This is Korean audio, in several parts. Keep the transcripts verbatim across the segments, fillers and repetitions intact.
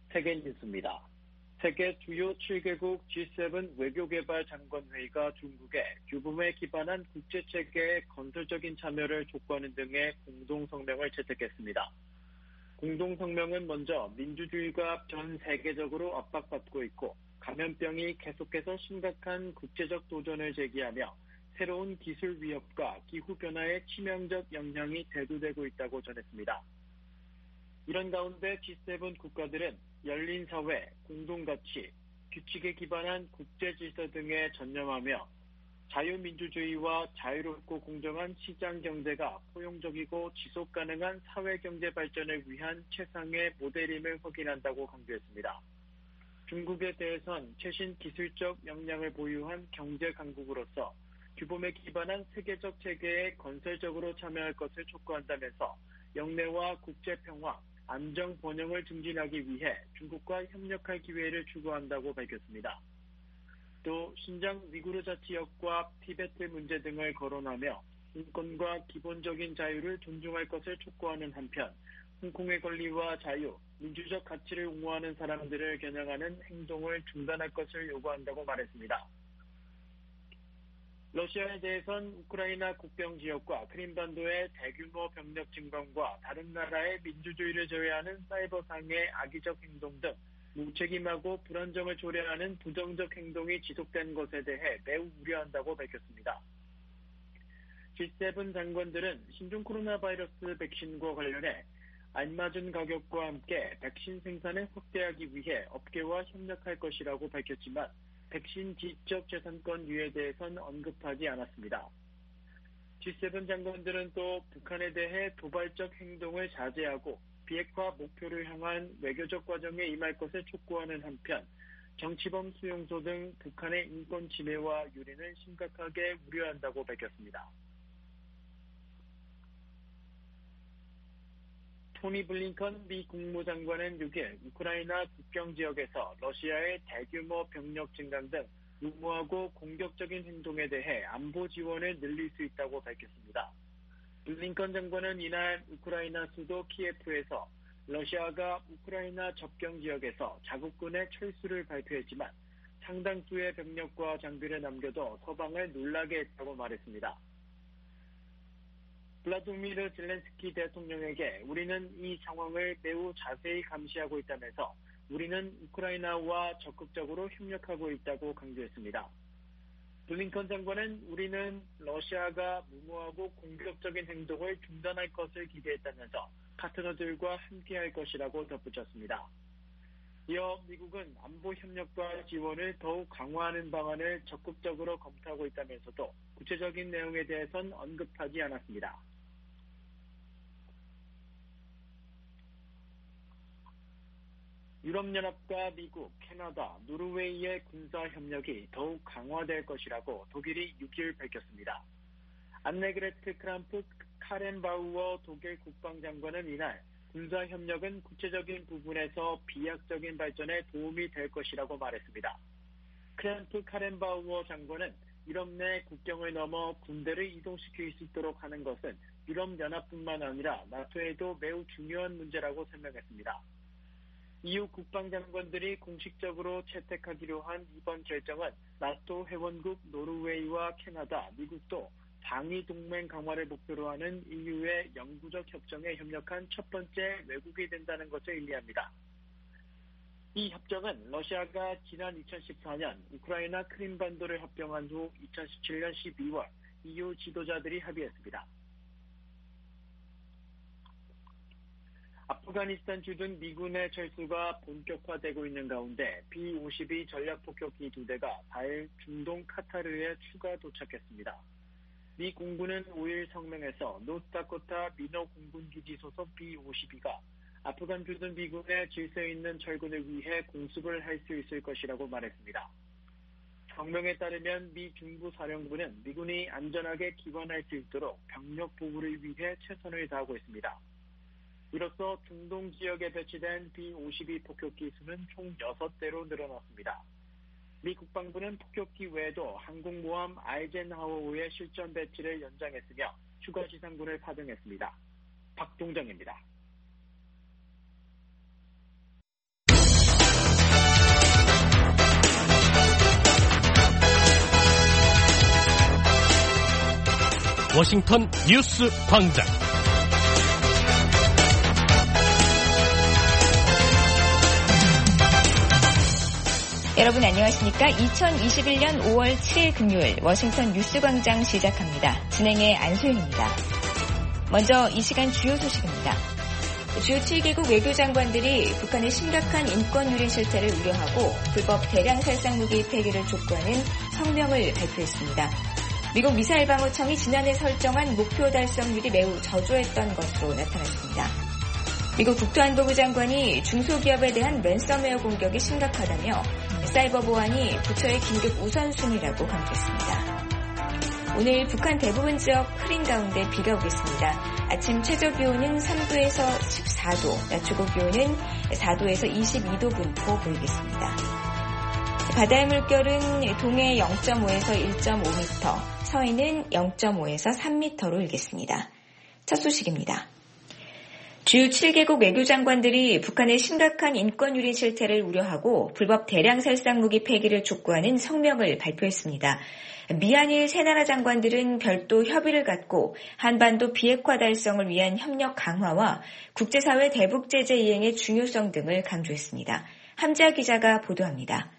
세계 뉴스입니다. 세계 주요 칠 개국 지 세븐 외교개발 장관회의가 중국의 규범에 기반한 국제체계의 건설적인 참여를 촉구하는 등의 공동성명을 채택했습니다. 공동성명은 먼저 민주주의가 전 세계적으로 압박받고 있고 감염병이 계속해서 심각한 국제적 도전을 제기하며 새로운 기술 위협과 기후변화의 치명적 영향이 대두되고 있다고 전했습니다. 이런 가운데 지 세븐 국가들은 열린 사회, 공동가치, 규칙에 기반한 국제질서 등에 전념하며 자유민주주의와 자유롭고 공정한 시장경제가 포용적이고 지속가능한 사회경제 발전을 위한 최상의 모델임을 확인한다고 강조했습니다. 중국에 대해선 최신 기술적 역량을 보유한 경제 강국으로서 규범에 기반한 세계적 체계에 건설적으로 참여할 것을 촉구한다면서 영내와 국제평화, 안정 번영을 증진하기 위해 중국과 협력할 기회를 추구한다고 밝혔습니다. 또 신장 위구르 자치역과 티베트 문제 등을 거론하며 인권과 기본적인 자유를 존중할 것을 촉구하는 한편 홍콩의 권리와 자유, 민주적 가치를 옹호하는 사람들을 겨냥하는 행동을 중단할 것을 요구한다고 말했습니다. 러시아에 대해선 우크라이나 국경 지역과 크림반도의 대규모 병력 증강과 다른 나라의 민주주의를 저해하는 사이버상의 악의적 행동 등 무책임하고 불안정을 초래하는 부정적 행동이 지속된 것에 대해 매우 우려한다고 밝혔습니다. 지 세븐 장관들은 신종 코로나 바이러스 백신과 관련해 알맞은 가격과 함께 백신 생산을 확대하기 위해 업계와 협력할 것이라고 밝혔지만 백신 지적 재산권 유예에 대해선 언급하지 않았습니다. 지 세븐 장관들은 또 북한에 대해 도발적 행동을 자제하고 비핵화 목표를 향한 외교적 과정에 임할 것을 촉구하는 한편 정치범 수용소 등 북한의 인권 침해와 유린을 심각하게 우려한다고 밝혔습니다. 토니 블링컨 미 국무장관은 육 일 우크라이나 국경 지역에서 러시아의 대규모 병력 증강 등 무모하고 공격적인 행동에 대해 안보 지원을 늘릴 수 있다고 밝혔습니다. 블링컨 장관은 이날 우크라이나 수도 키예프에서 러시아가 우크라이나 접경 지역에서 자국군의 철수를 발표했지만 상당수의 병력과 장비를 남겨둬 서방을 놀라게 했다고 말했습니다. 블라디미르 젤렌스키 대통령에게 우리는 이 상황을 매우 자세히 감시하고 있다면서 우리는 우크라이나와 적극적으로 협력하고 있다고 강조했습니다. 블링컨 장관은 우리는 러시아가 무모하고 공격적인 행동을 중단할 것을 기대했다면서 파트너들과 함께할 것이라고 덧붙였습니다. 이어 미국은 안보 협력과 지원을 더욱 강화하는 방안을 적극적으로 검토하고 있다면서도 구체적인 내용에 대해선 언급하지 않았습니다. 유럽연합과 미국, 캐나다, 노르웨이의 군사협력이 더욱 강화될 것이라고 독일이 육 일 밝혔습니다. 안네그레트 크람프 카렌바우어 독일 국방장관은 이날 군사협력은 구체적인 부분에서 비약적인 발전에 도움이 될 것이라고 말했습니다. 크람프 카렌바우어 장관은 유럽 내 국경을 넘어 군대를 이동시킬 수 있도록 하는 것은 유럽연합뿐만 아니라 나토에도 매우 중요한 문제라고 설명했습니다. 이후 국방장관들이 공식적으로 채택하기로 한 이번 결정은 나토 회원국 노르웨이와 캐나다, 미국도 방위 동맹 강화를 목표로 하는 이유의 영구적 협정에 협력한 첫 번째 외국이 된다는 것을 의미합니다. 이 협정은 러시아가 지난 이천십사 년 우크라이나 크림반도를 합병한 후 이천십칠 년 십이월 이유 지도자들이 합의했습니다. 아프가니스탄 주둔 미군의 철수가 본격화되고 있는 가운데 비 오십이 전략폭격기 두 대가 사 일 중동 카타르에 추가 도착했습니다. 미 공군은 오 일 성명에서 노스다코타 미너 공군기지 소속 비 오십이가 아프간 주둔 미군의 질서 있는 철군을 위해 공습을 할 수 있을 것이라고 말했습니다. 성명에 따르면 미 중부 사령부는 미군이 안전하게 기관할 수 있도록 병력 보호를 위해 최선을 다하고 있습니다. 이로써 중동 지역에 배치된 비 오십이 폭격기 수는 총 여섯 대로 늘어났습니다. 미 국방부는 폭격기 외에도 항공모함 아이젠하워호의 실전 배치를 연장했으며 추가 지상군을 파병했습니다. 박동정입니다. 워싱턴 뉴스 광장. 여러분 안녕하십니까? 이천이십일년 오월 칠일 금요일 워싱턴 뉴스 광장 시작합니다. 진행의 안소연입니다. 먼저 이 시간 주요 소식입니다. 주요 칠 개국 외교장관들이 북한의 심각한 인권 유린 실태를 우려하고 불법 대량 살상 무기 폐기를 촉구하는 성명을 발표했습니다. 미국 미사일 방어청이 지난해 설정한 목표 달성률이 매우 저조했던 것으로 나타났습니다. 미국 국토안보부 장관이 중소기업에 대한 랜섬웨어 공격이 심각하다며 사이버 보안이 부처의 긴급 우선순위라고 강조했습니다. 오늘 북한 대부분 지역 흐린 가운데 비가 오겠습니다. 아침 최저 기온은 삼도에서 십사도, 낮 최고 기온은 사도에서 이십이도 분포 보이겠습니다. 바다의 물결은 동해 영점오에서 일점오 미터, 서해는 영점오에서 삼 미터로 일겠습니다. 첫 소식입니다. 주요 칠 개국 외교장관들이 북한의 심각한 인권 유린 실태를 우려하고 불법 대량 살상 무기 폐기를 촉구하는 성명을 발표했습니다. 미한일 세 나라 장관들은 별도 협의를 갖고 한반도 비핵화 달성을 위한 협력 강화와 국제사회 대북 제재 이행의 중요성 등을 강조했습니다. 함자 기자가 보도합니다.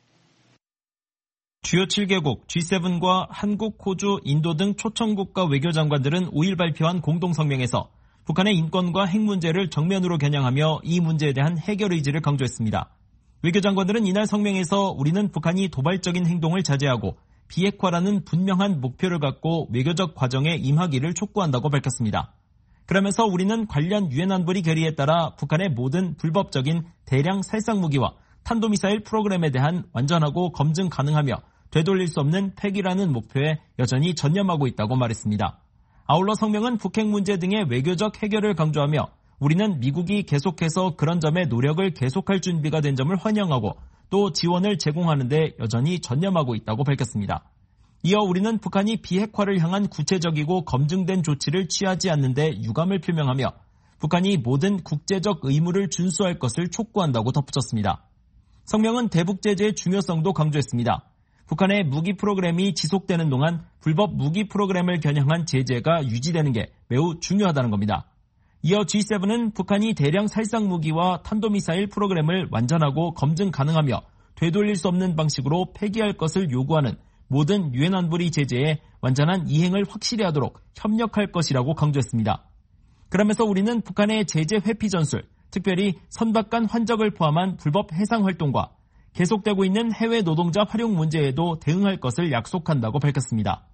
주요 칠 개국 지세븐과 한국, 호주, 인도 등 초청국가 외교장관들은 오일 발표한 공동성명에서 북한의 인권과 핵 문제를 정면으로 겨냥하며 이 문제에 대한 해결 의지를 강조했습니다. 외교장관들은 이날 성명에서 우리는 북한이 도발적인 행동을 자제하고 비핵화라는 분명한 목표를 갖고 외교적 과정에 임하기를 촉구한다고 밝혔습니다. 그러면서 우리는 관련 유엔 안보리 결의에 따라 북한의 모든 불법적인 대량 살상 무기와 탄도미사일 프로그램에 대한 완전하고 검증 가능하며 되돌릴 수 없는 폐기라는 목표에 여전히 전념하고 있다고 말했습니다. 아울러 성명은 북핵 문제 등의 외교적 해결을 강조하며 우리는 미국이 계속해서 그런 점에 노력을 계속할 준비가 된 점을 환영하고 또 지원을 제공하는 데 여전히 전념하고 있다고 밝혔습니다. 이어 우리는 북한이 비핵화를 향한 구체적이고 검증된 조치를 취하지 않는 데 유감을 표명하며 북한이 모든 국제적 의무를 준수할 것을 촉구한다고 덧붙였습니다. 성명은 대북 제재의 중요성도 강조했습니다. 북한의 무기 프로그램이 지속되는 동안 불법 무기 프로그램을 겨냥한 제재가 유지되는 게 매우 중요하다는 겁니다. 이어 지세븐은 북한이 대량 살상 무기와 탄도미사일 프로그램을 완전하고 검증 가능하며 되돌릴 수 없는 방식으로 폐기할 것을 요구하는 모든 유엔 안보리 제재에 완전한 이행을 확실히 하도록 협력할 것이라고 강조했습니다. 그러면서 우리는 북한의 제재 회피 전술, 특별히 선박간 환적을 포함한 불법 해상 활동과 계속되고 있는 해외 노동자 활용 문제에도 대응할 것을 약속한다고 밝혔습니다.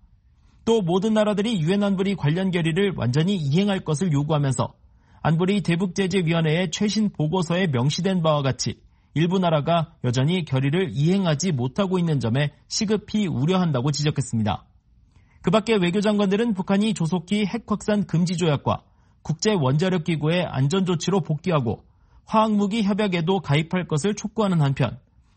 또 모든 나라들이 유엔 안보리 관련 결의를 완전히 이행할 것을 요구하면서 안보리 대북제재위원회의 최신 보고서에 명시된 바와 같이 일부 나라가 여전히 결의를 이행하지 못하고 있는 점에 시급히 우려한다고 지적했습니다. 그 밖에 외교장관들은 북한이 조속히 핵 확산 금지 조약과 국제원자력기구의 안전조치로 복귀하고 화학무기 협약에도 가입할 것을 촉구하는 한편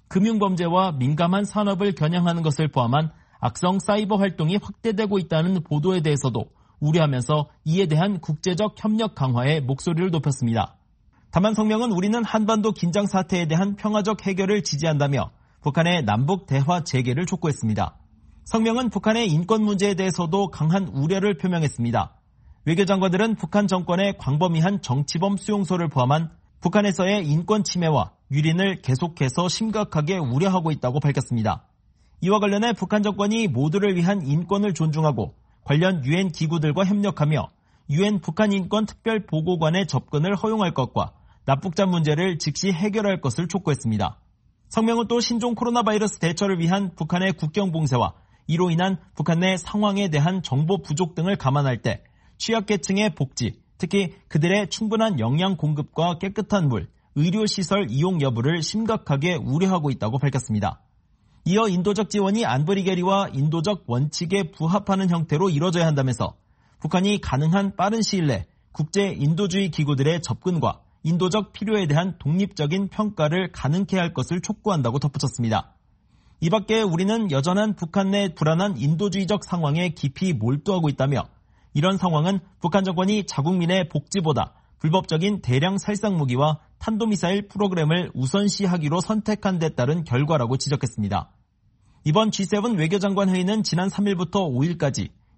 금융범죄와 민감한 산업을 겨냥하는 것을 포함한 악성 사이버 활동이 확대되고 있다는 보도에 대해서도 우려하면서 이에 대한 국제적 협력 강화에 목소리를 높였습니다. 다만 성명은 우리는 한반도 긴장 사태에 대한 평화적 해결을 지지한다며 북한의 남북 대화 재개를 촉구했습니다. 성명은 북한의 인권 문제에 대해서도 강한 우려를 표명했습니다. 외교장관들은 북한 정권의 광범위한 정치범 수용소를 포함한 북한에서의 인권 침해와 유린을 계속해서 심각하게 우려하고 있다고 밝혔습니다. 이와 관련해 북한 정권이 모두를 위한 인권을 존중하고 관련 유엔 기구들과 협력하며 유엔 북한 인권 특별 보고관의 접근을 허용할 것과 납북자 문제를 즉시 해결할 것을 촉구했습니다. 성명은 또 신종 코로나 바이러스 대처를 위한 북한의 국경 봉쇄와 이로 인한 북한 내 상황에 대한 정보 부족 등을 감안할 때 취약계층의 복지, 특히 그들의 충분한 영양 공급과 깨끗한 물, 의료시설 이용 여부를 심각하게 우려하고 있다고 밝혔습니다. 이어 인도적 지원이 안보리 결의와 인도적 원칙에 부합하는 형태로 이뤄져야 한다면서 북한이 가능한 빠른 시일 내 국제 인도주의 기구들의 접근과 인도적 필요에 대한 독립적인 평가를 가능케 할 것을 촉구한다고 덧붙였습니다. 이 밖에 우리는 여전한 북한 내 불안한 인도주의적 상황에 깊이 몰두하고 있다며 이런 상황은 북한 정권이 자국민의 복지보다 불법적인 대량 살상 무기와 탄도미사일 프로그램을 우선시하기로 선택한 데 따른 결과라고 지적했습니다. 이번 지 세븐 외교장관 회의는 지난 삼 일부터 오 일까지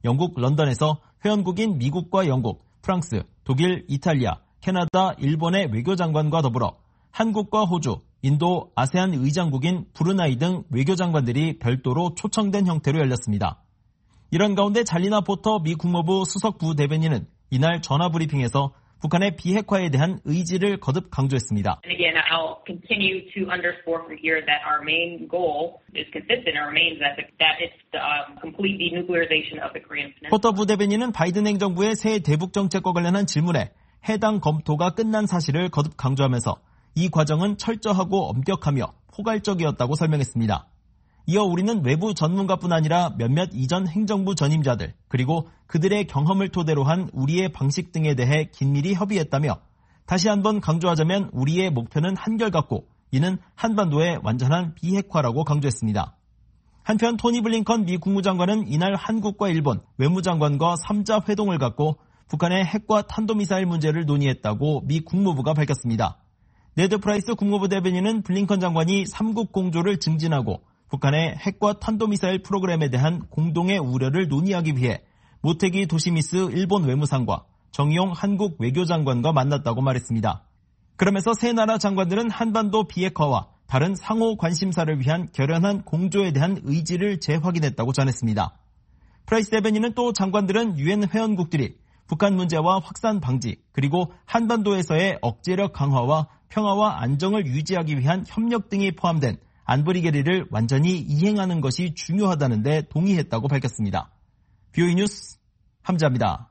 영국 런던에서 회원국인 미국과 영국, 프랑스, 독일, 이탈리아, 캐나다, 일본의 외교장관과 더불어 한국과 호주, 인도, 아세안 의장국인 브루나이 등 외교장관들이 별도로 초청된 형태로 열렸습니다. 이런 가운데 잘리나 포터 미 국무부 수석 부대변인은 이날 전화 브리핑에서 북한의 비핵화에 대한 의지를 거듭 강조했습니다. And again, I'll continue to underscore from here that our main goal is consistent and remains that, the, that it's the um, complete denuclearization of the Korean Peninsula. 포터 부대변인은 바이든 행정부의 새 대북 정책과 관련한 질문에 해당 검토가 끝난 사실을 거듭 강조하면서 이 과정은 철저하고 엄격하며 포괄적이었다고 설명했습니다. 이어 우리는 외부 전문가뿐 아니라 몇몇 이전 행정부 전임자들 그리고 그들의 경험을 토대로 한 우리의 방식 등에 대해 긴밀히 협의했다며 다시 한번 강조하자면 우리의 목표는 한결같고 이는 한반도의 완전한 비핵화라고 강조했습니다. 한편 토니 블링컨 미 국무장관은 이날 한국과 일본 외무장관과 삼자 회동을 갖고 북한의 핵과 탄도미사일 문제를 논의했다고 미 국무부가 밝혔습니다. 네드 프라이스 국무부 대변인은 블링컨 장관이 삼국 공조를 증진하고 북한의 핵과 탄도미사일 프로그램에 대한 공동의 우려를 논의하기 위해 모테기 도시미스 일본 외무상과 정의용 한국 외교장관과 만났다고 말했습니다. 그러면서 세 나라 장관들은 한반도 비핵화와 다른 상호 관심사를 위한 결연한 공조에 대한 의지를 재확인했다고 전했습니다. 프라이스 대변인은 또 장관들은 유엔 회원국들이 북한 문제와 확산 방지 그리고 한반도에서의 억제력 강화와 평화와 안정을 유지하기 위한 협력 등이 포함된 안보리 결의를 완전히 이행하는 것이 중요하다는 데 동의했다고 밝혔습니다. 비오이 뉴스 함자입니다.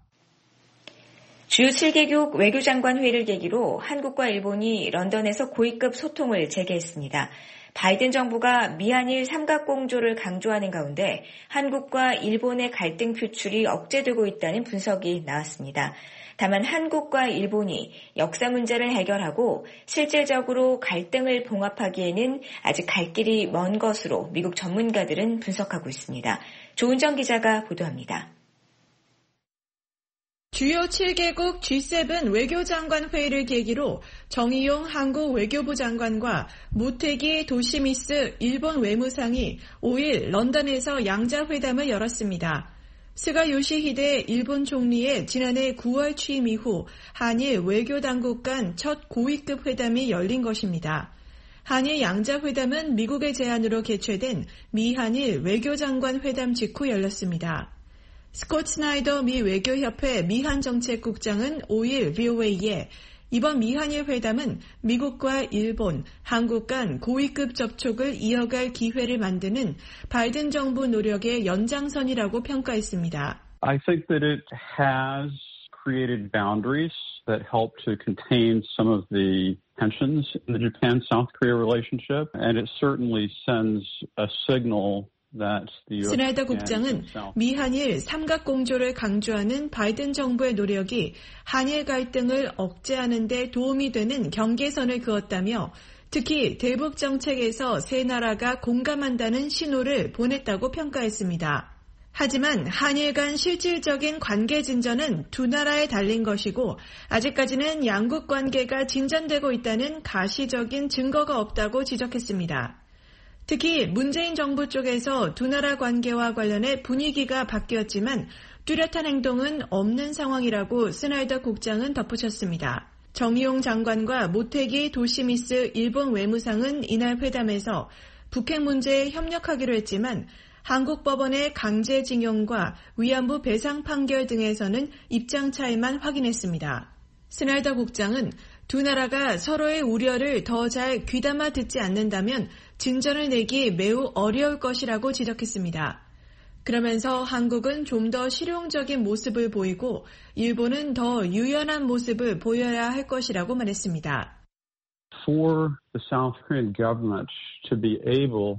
주요 칠 개국 외교장관 회의를 계기로 한국과 일본이 런던에서 고위급 소통을 재개했습니다. 바이든 정부가 미한일 삼각공조를 강조하는 가운데 한국과 일본의 갈등 표출이 억제되고 있다는 분석이 나왔습니다. 다만 한국과 일본이 역사 문제를 해결하고 실질적으로 갈등을 봉합하기에는 아직 갈 길이 먼 것으로 미국 전문가들은 분석하고 있습니다. 조은정 기자가 보도합니다. 주요 칠 개국 지 세븐 외교장관 회의를 계기로 정의용 한국 외교부 장관과 모테기 도시미스 일본 외무상이 오일 런던에서 양자회담을 열었습니다. 스가 요시히데 일본 총리의 지난해 구월 취임 이후 한일 외교당국 간 첫 고위급 회담이 열린 것입니다. 한일 양자회담은 미국의 제안으로 개최된 미한일 외교장관 회담 직후 열렸습니다. 스콧 스나이더 미 외교협회 미한정책국장은 오일 브이오에이에 이번 미한일 회담은 미국과 일본, 한국 간 고위급 접촉을 이어갈 기회를 만드는 바이든 정부 노력의 연장선이라고 평가했습니다. I think that it has created boundaries that help to contain some of the tensions in the Japan-South Korea relationship, and it certainly sends a signal 스나이더 국장은 미한일 삼각공조를 강조하는 바이든 정부의 노력이 한일 갈등을 억제하는 데 도움이 되는 경계선을 그었다며 특히 대북 정책에서 세 나라가 공감한다는 신호를 보냈다고 평가했습니다. 하지만 한일 간 실질적인 관계 진전은 두 나라에 달린 것이고 아직까지는 양국 관계가 진전되고 있다는 가시적인 증거가 없다고 지적했습니다. 특히 문재인 정부 쪽에서 두 나라 관계와 관련해 분위기가 바뀌었지만 뚜렷한 행동은 없는 상황이라고 스나이더 국장은 덧붙였습니다. 정의용 장관과 모테기 도시미스 일본 외무상은 이날 회담에서 북핵 문제에 협력하기로 했지만 한국 법원의 강제징용과 위안부 배상 판결 등에서는 입장 차이만 확인했습니다. 스나이더 국장은 두 나라가 서로의 우려를 더 잘 귀담아 듣지 않는다면 진전을 내기 매우 어려울 것이라고 지적했습니다. 그러면서 한국은 좀 더 실용적인 모습을 보이고 일본은 더 유연한 모습을 보여야 할 것이라고 말했습니다. For the South Korean government to be able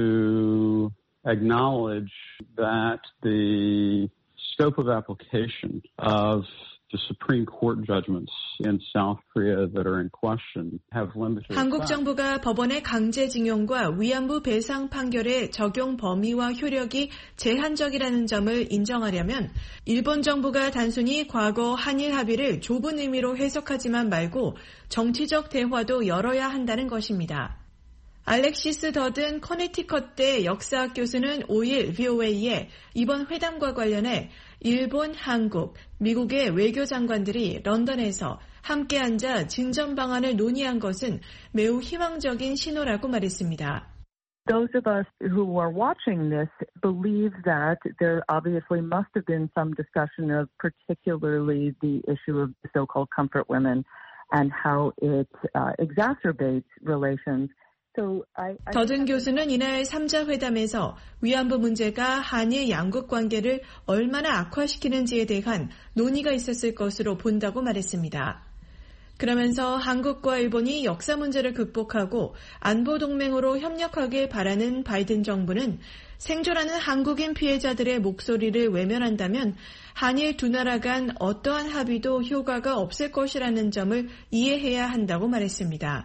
to acknowledge that the scope of application of the Supreme Court judgments in South Korea that are in question have limited. 한국 정부가 법원의 강제징용과 위안부 배상 판결의 적용 범위와 효력이 제한적이라는 점을 인정하려면 일본 정부가 단순히 과거 한일 합의를 좁은 의미로 해석하지만 말고 정치적 대화도 열어야 한다는 것입니다. 알렉시스 더든 커네티컷대 역사학 교수는 오일 브이오에이에 이번 회담과 관련해 일본, 한국, 미국의 외교장관들이 런던에서 함께 앉아 진전 방안을 논의한 것은 매우 희망적인 신호라고 말했습니다. Those of us who are watching this believe that there obviously must have been some discussion of particularly the issue of the so-called comfort women and how it uh, exacerbates relations. 더든 교수는 이날 삼 자 회담에서 위안부 문제가 한일 양국 관계를 얼마나 악화시키는지에 대한 논의가 있었을 것으로 본다고 말했습니다. 그러면서 한국과 일본이 역사 문제를 극복하고 안보 동맹으로 협력하길 바라는 바이든 정부는 생존하는 한국인 피해자들의 목소리를 외면한다면 한일 두 나라 간 어떠한 합의도 효과가 없을 것이라는 점을 이해해야 한다고 말했습니다.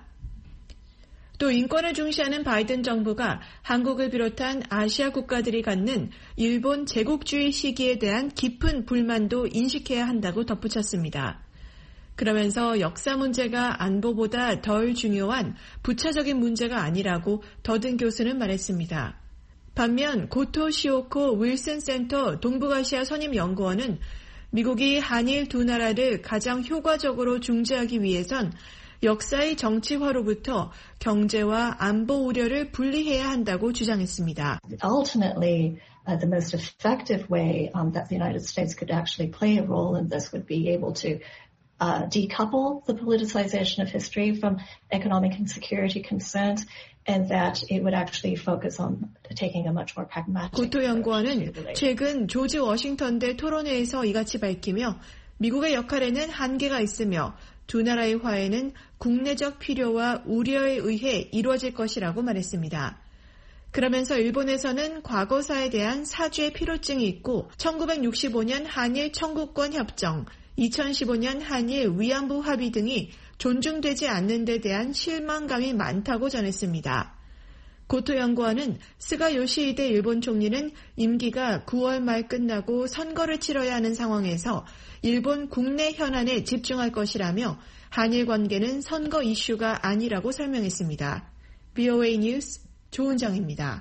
또 인권을 중시하는 바이든 정부가 한국을 비롯한 아시아 국가들이 갖는 일본 제국주의 시기에 대한 깊은 불만도 인식해야 한다고 덧붙였습니다. 그러면서 역사 문제가 안보보다 덜 중요한 부차적인 문제가 아니라고 더든 교수는 말했습니다. 반면 고토 시오코 윌슨 센터 동북아시아 선임연구원은 미국이 한일 두 나라를 가장 효과적으로 중재하기 위해선 역사의 정치화로부터 경제와 안보 우려를 분리해야 한다고 주장했습니다. Ultimately, uh, the most effective way um, that the United States could actually play a role in this would be able to uh, decouple the politicization of history from economic and security concerns, and that it would actually focus on taking a much more pragmatic. 고토 연구원은 최근 조지 워싱턴대 토론회에서 이같이 밝히며 미국의 역할에는 한계가 있으며 두 나라의 화해는 국내적 필요와 우려에 의해 이루어질 것이라고 말했습니다. 그러면서 일본에서는 과거사에 대한 사죄의 필요증이 있고 천구백육십오 년 한일 청구권 협정, 이천십오 년 한일 위안부 합의 등이 존중되지 않는 데 대한 실망감이 많다고 전했습니다. 고토 연구원은 스가 요시히데 일본 총리는 임기가 구월 말 끝나고 선거를 치러야 하는 상황에서 일본 국내 현안에 집중할 것이라며 한일 관계는 선거 이슈가 아니라고 설명했습니다. 브이오에이 뉴스 조은정입니다.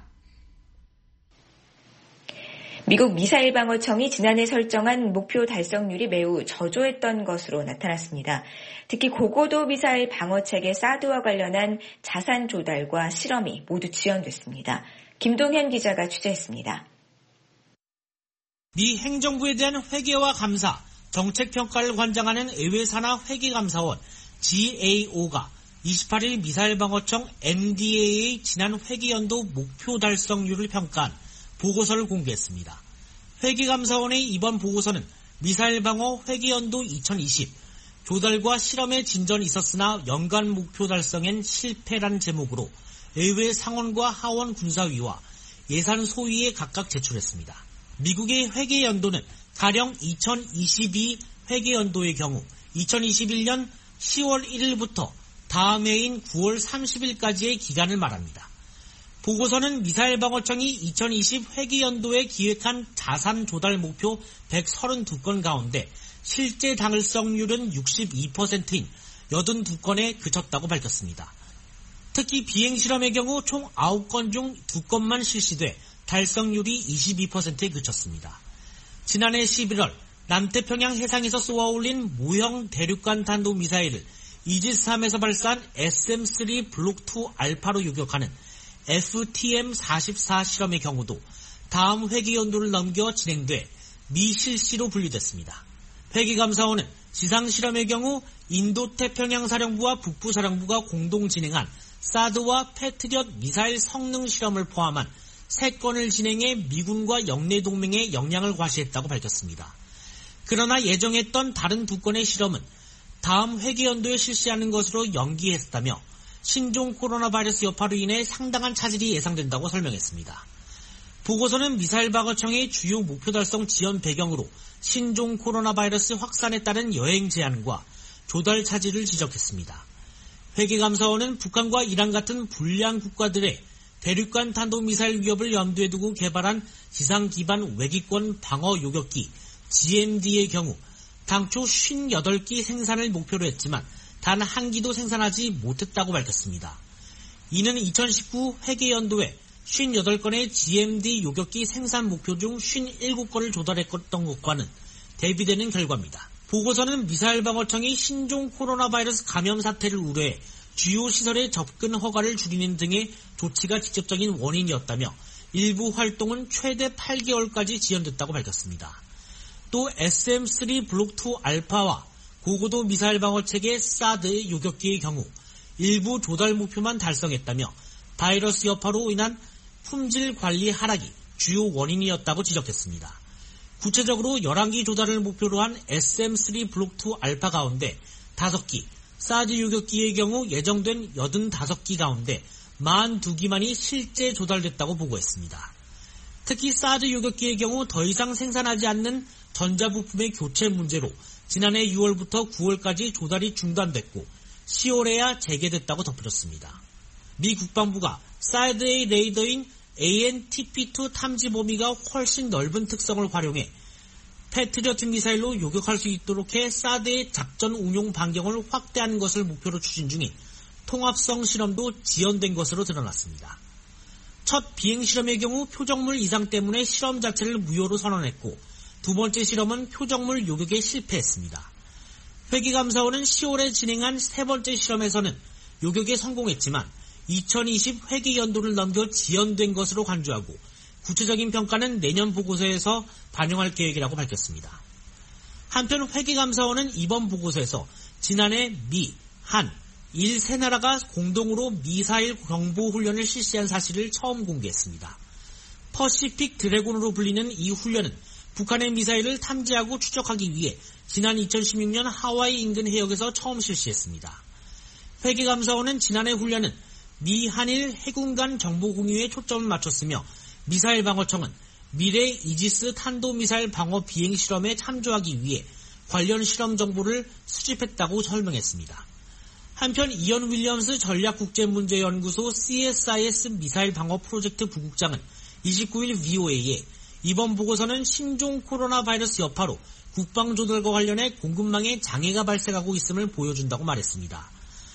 미국 미사일 방어청이 지난해 설정한 목표 달성률이 매우 저조했던 것으로 나타났습니다. 특히 고고도 미사일 방어체계 사드와 관련한 자산 조달과 실험이 모두 지연됐습니다. 김동현 기자가 취재했습니다. 미 행정부에 대한 회계와 감사, 정책평가를 관장하는 의회산하 회계감사원 지에이오가 이십팔 일 미사일 방어청 엠디에이의 지난 회계연도 목표 달성률을 평가한 보고서를 공개했습니다. 회계감사원의 이번 보고서는 미사일 방어 회계연도 이천이십, 조달과 실험의 진전이 있었으나 연간 목표 달성엔 실패란 제목으로 의회 상원과 하원 군사위와 예산 소위에 각각 제출했습니다. 미국의 회계연도는 가령 이천이십이 회계연도의 경우 이천이십일 년 시월 일일부터 다음 해인 구월 삼십일까지의 기간을 말합니다. 보고서는 미사일 방어청이 이천이십 회계연도에 기획한 자산 조달 목표 백삼십이 건 가운데 실제 당일성률은 육십이 퍼센트인 팔십이 건에 그쳤다고 밝혔습니다. 특히 비행실험의 경우 총 아홉 건 중 두 건만 실시돼 달성률이 이십이 퍼센트에 그쳤습니다. 지난해 십일월 남태평양 해상에서 쏘아올린 모형 대륙간 탄도미사일을 이지스함에서 발사한 에스엠 쓰리 블록 투 알파로 요격하는 에프티엠 사십사 실험의 경우도 다음 회계연도를 넘겨 진행돼 미실시로 분류됐습니다. 회계감사원은 지상실험의 경우 인도태평양사령부와 북부사령부가 공동 진행한 사드와 패트리엇 미사일 성능 실험을 포함한 세 건을 진행해 미군과 영내동맹에 영향을 과시했다고 밝혔습니다. 그러나 예정했던 다른 두 건의 실험은 다음 회계연도에 실시하는 것으로 연기했다며 신종 코로나 바이러스 여파로 인해 상당한 차질이 예상된다고 설명했습니다. 보고서는 미사일 방어청의 주요 목표 달성 지연 배경으로 신종 코로나 바이러스 확산에 따른 여행 제한과 조달 차질을 지적했습니다. 회계감사원은 북한과 이란 같은 불량 국가들의 대륙간 탄도미사일 위협을 염두에 두고 개발한 지상 기반 외기권 방어 요격기 지엠디의 경우 당초 오십팔 기 생산을 목표로 했지만 단 한 기도 생산하지 못했다고 밝혔습니다. 이는 이천십구 회계연도에 오십팔 건의 지엠디 요격기 생산 목표 중 오십칠 건을 조달했던 것과는 대비되는 결과입니다. 보고서는 미사일 방어청이 신종 코로나 바이러스 감염 사태를 우려해 주요 시설의 접근 허가를 줄이는 등의 조치가 직접적인 원인이었다며 일부 활동은 최대 팔 개월까지 지연됐다고 밝혔습니다. 또 에스엠 쓰리 블록 투 알파와 고고도 미사일 방어체계 사드 요격기의 경우 일부 조달 목표만 달성했다며 바이러스 여파로 인한 품질 관리 하락이 주요 원인이었다고 지적했습니다. 구체적으로 열한 기 조달을 목표로 한 에스엠 쓰리 블록 투 알파 가운데 다섯 기, 사드 요격기의 경우 예정된 팔십오 기 가운데 사십이 기만이 실제 조달됐다고 보고했습니다. 특히 사드 요격기의 경우 더 이상 생산하지 않는 전자부품의 교체 문제로 지난해 유월부터 구월까지 조달이 중단됐고 시월에야 재개됐다고 덧붙였습니다. 미 국방부가 사드의 레이더인 에이엔티피 투 탐지 범위가 훨씬 넓은 특성을 활용해 패트리어트 미사일로 요격할 수 있도록 해 사드의 작전 운용 반경을 확대하는 것을 목표로 추진 중인 통합성 실험도 지연된 것으로 드러났습니다. 첫 비행 실험의 경우 표적물 이상 때문에 실험 자체를 무효로 선언했고 두 번째 실험은 표적물 요격에 실패했습니다. 회계감사원은 시월에 진행한 세 번째 실험에서는 요격에 성공했지만 이천이십 회계연도를 넘겨 지연된 것으로 간주하고 구체적인 평가는 내년 보고서에서 반영할 계획이라고 밝혔습니다. 한편 회계감사원은 이번 보고서에서 지난해 미, 한, 일 세 나라가 공동으로 미사일 경보훈련을 실시한 사실을 처음 공개했습니다. 퍼시픽 드래곤으로 불리는 이 훈련은 북한의 미사일을 탐지하고 추적하기 위해 지난 이천십육 년 하와이 인근 해역에서 처음 실시했습니다. 회계감사원은 지난해 훈련은 미, 한일 해군 간 정보 공유에 초점을 맞췄으며 미사일 방어청은 미래 이지스 탄도미사일 방어 비행 실험에 참조하기 위해 관련 실험 정보를 수집했다고 설명했습니다. 한편 이언 윌리엄스 전략국제문제연구소 씨에스아이에스 미사일 방어 프로젝트 부국장은 이십구 일 브이오에이에 이번 보고서는 신종 코로나 바이러스 여파로 국방조달과 관련해 공급망에 장애가 발생하고 있음을 보여준다고 말했습니다.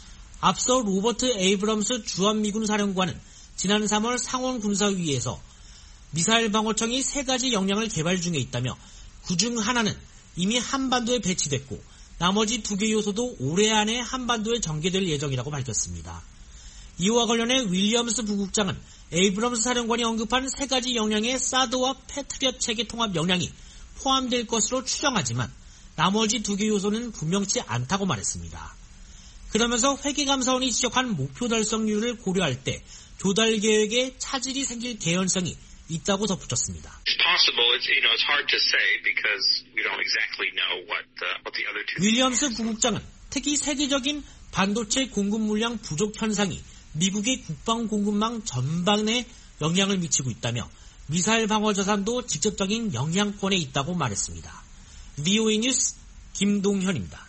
앞서 로버트 에이브럼스 주한미군 사령관은 지난 삼월 상원 군사위에서 미사일 방어청이 세 가지 역량을 개발 중에 있다며 그중 하나는 이미 한반도에 배치됐고 나머지 두 개 요소도 올해 안에 한반도에 전개될 예정이라고 밝혔습니다. 이와 관련해 윌리엄스 부국장은 에이브럼스 사령관이 언급한 세 가지 역량의 사드와 패트리엇 체계 통합 역량이 포함될 것으로 추정하지만 나머지 두 개 요소는 분명치 않다고 말했습니다. 그러면서 회계감사원이 지적한 목표 달성률을 고려할 때 조달 계획에 차질이 생길 개연성이 있다고 덧붙였습니다. 윌리엄스 부국장은 특히 세계적인 반도체 공급 물량 부족 현상이 미국의 국방 공급망 전반에 영향을 미치고 있다며 미사일 방어 자산도 직접적인 영향권에 있다고 말했습니다. 브이오에이 뉴스 김동현입니다.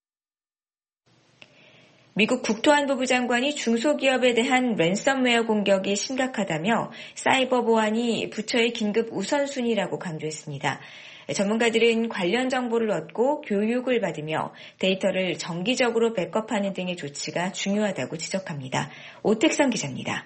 미국 국토안보부 장관이 중소기업에 대한 랜섬웨어 공격이 심각하다며 사이버 보안이 부처의 긴급 우선순위라고 강조했습니다. 전문가들은 관련 정보를 얻고 교육을 받으며 데이터를 정기적으로 백업하는 등의 조치가 중요하다고 지적합니다. 오택선 기자입니다.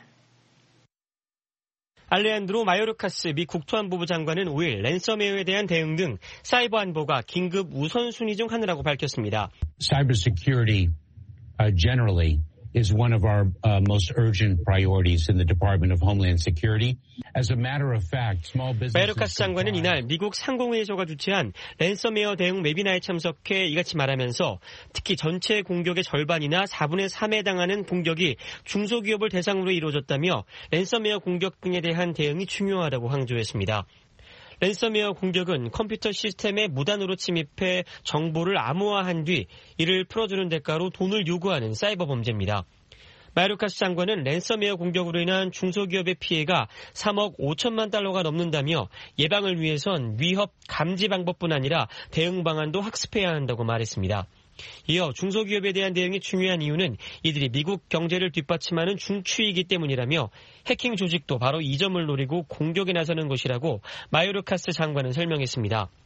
알레한드로 마요르카스 미 국토안보부 장관은 오 일 랜섬웨어에 대한 대응 등 사이버 안보가 긴급 우선순위 중 하나라고 밝혔습니다. Cybersecurity Uh, generally is one of our uh, most urgent priorities in the Department of Homeland Security. As a matter of fact, small businesses... 마요르카스 장관은 이날 미국 상공회의소가 주최한 랜섬웨어 대응 웨비나에 참석해 이같이 말하면서 특히 전체 공격의 절반이나 사분의 삼에 해당하는 공격이 중소기업을 대상으로 이루어졌다며 랜섬웨어 공격 등에 대한 대응이 중요하다고 강조했습니다. 랜섬웨어 공격은 컴퓨터 시스템에 무단으로 침입해 정보를 암호화한 뒤 이를 풀어주는 대가로 돈을 요구하는 사이버 범죄입니다. 마요르카스 장관은 랜섬웨어 공격으로 인한 중소기업의 피해가 삼억 오천만 달러가 넘는다며 예방을 위해선 위협 감지 방법뿐 아니라 대응 방안도 학습해야 한다고 말했습니다. 이어 중소기업에 대한 대응이 중요한 이유는 이들이 미국 경제를 뒷받침하는 중추이기 때문이라며 해킹 조직도 바로 이 점을 노리고 공격에 나서는 것이라고 마요르카스 장관은 설명했습니다.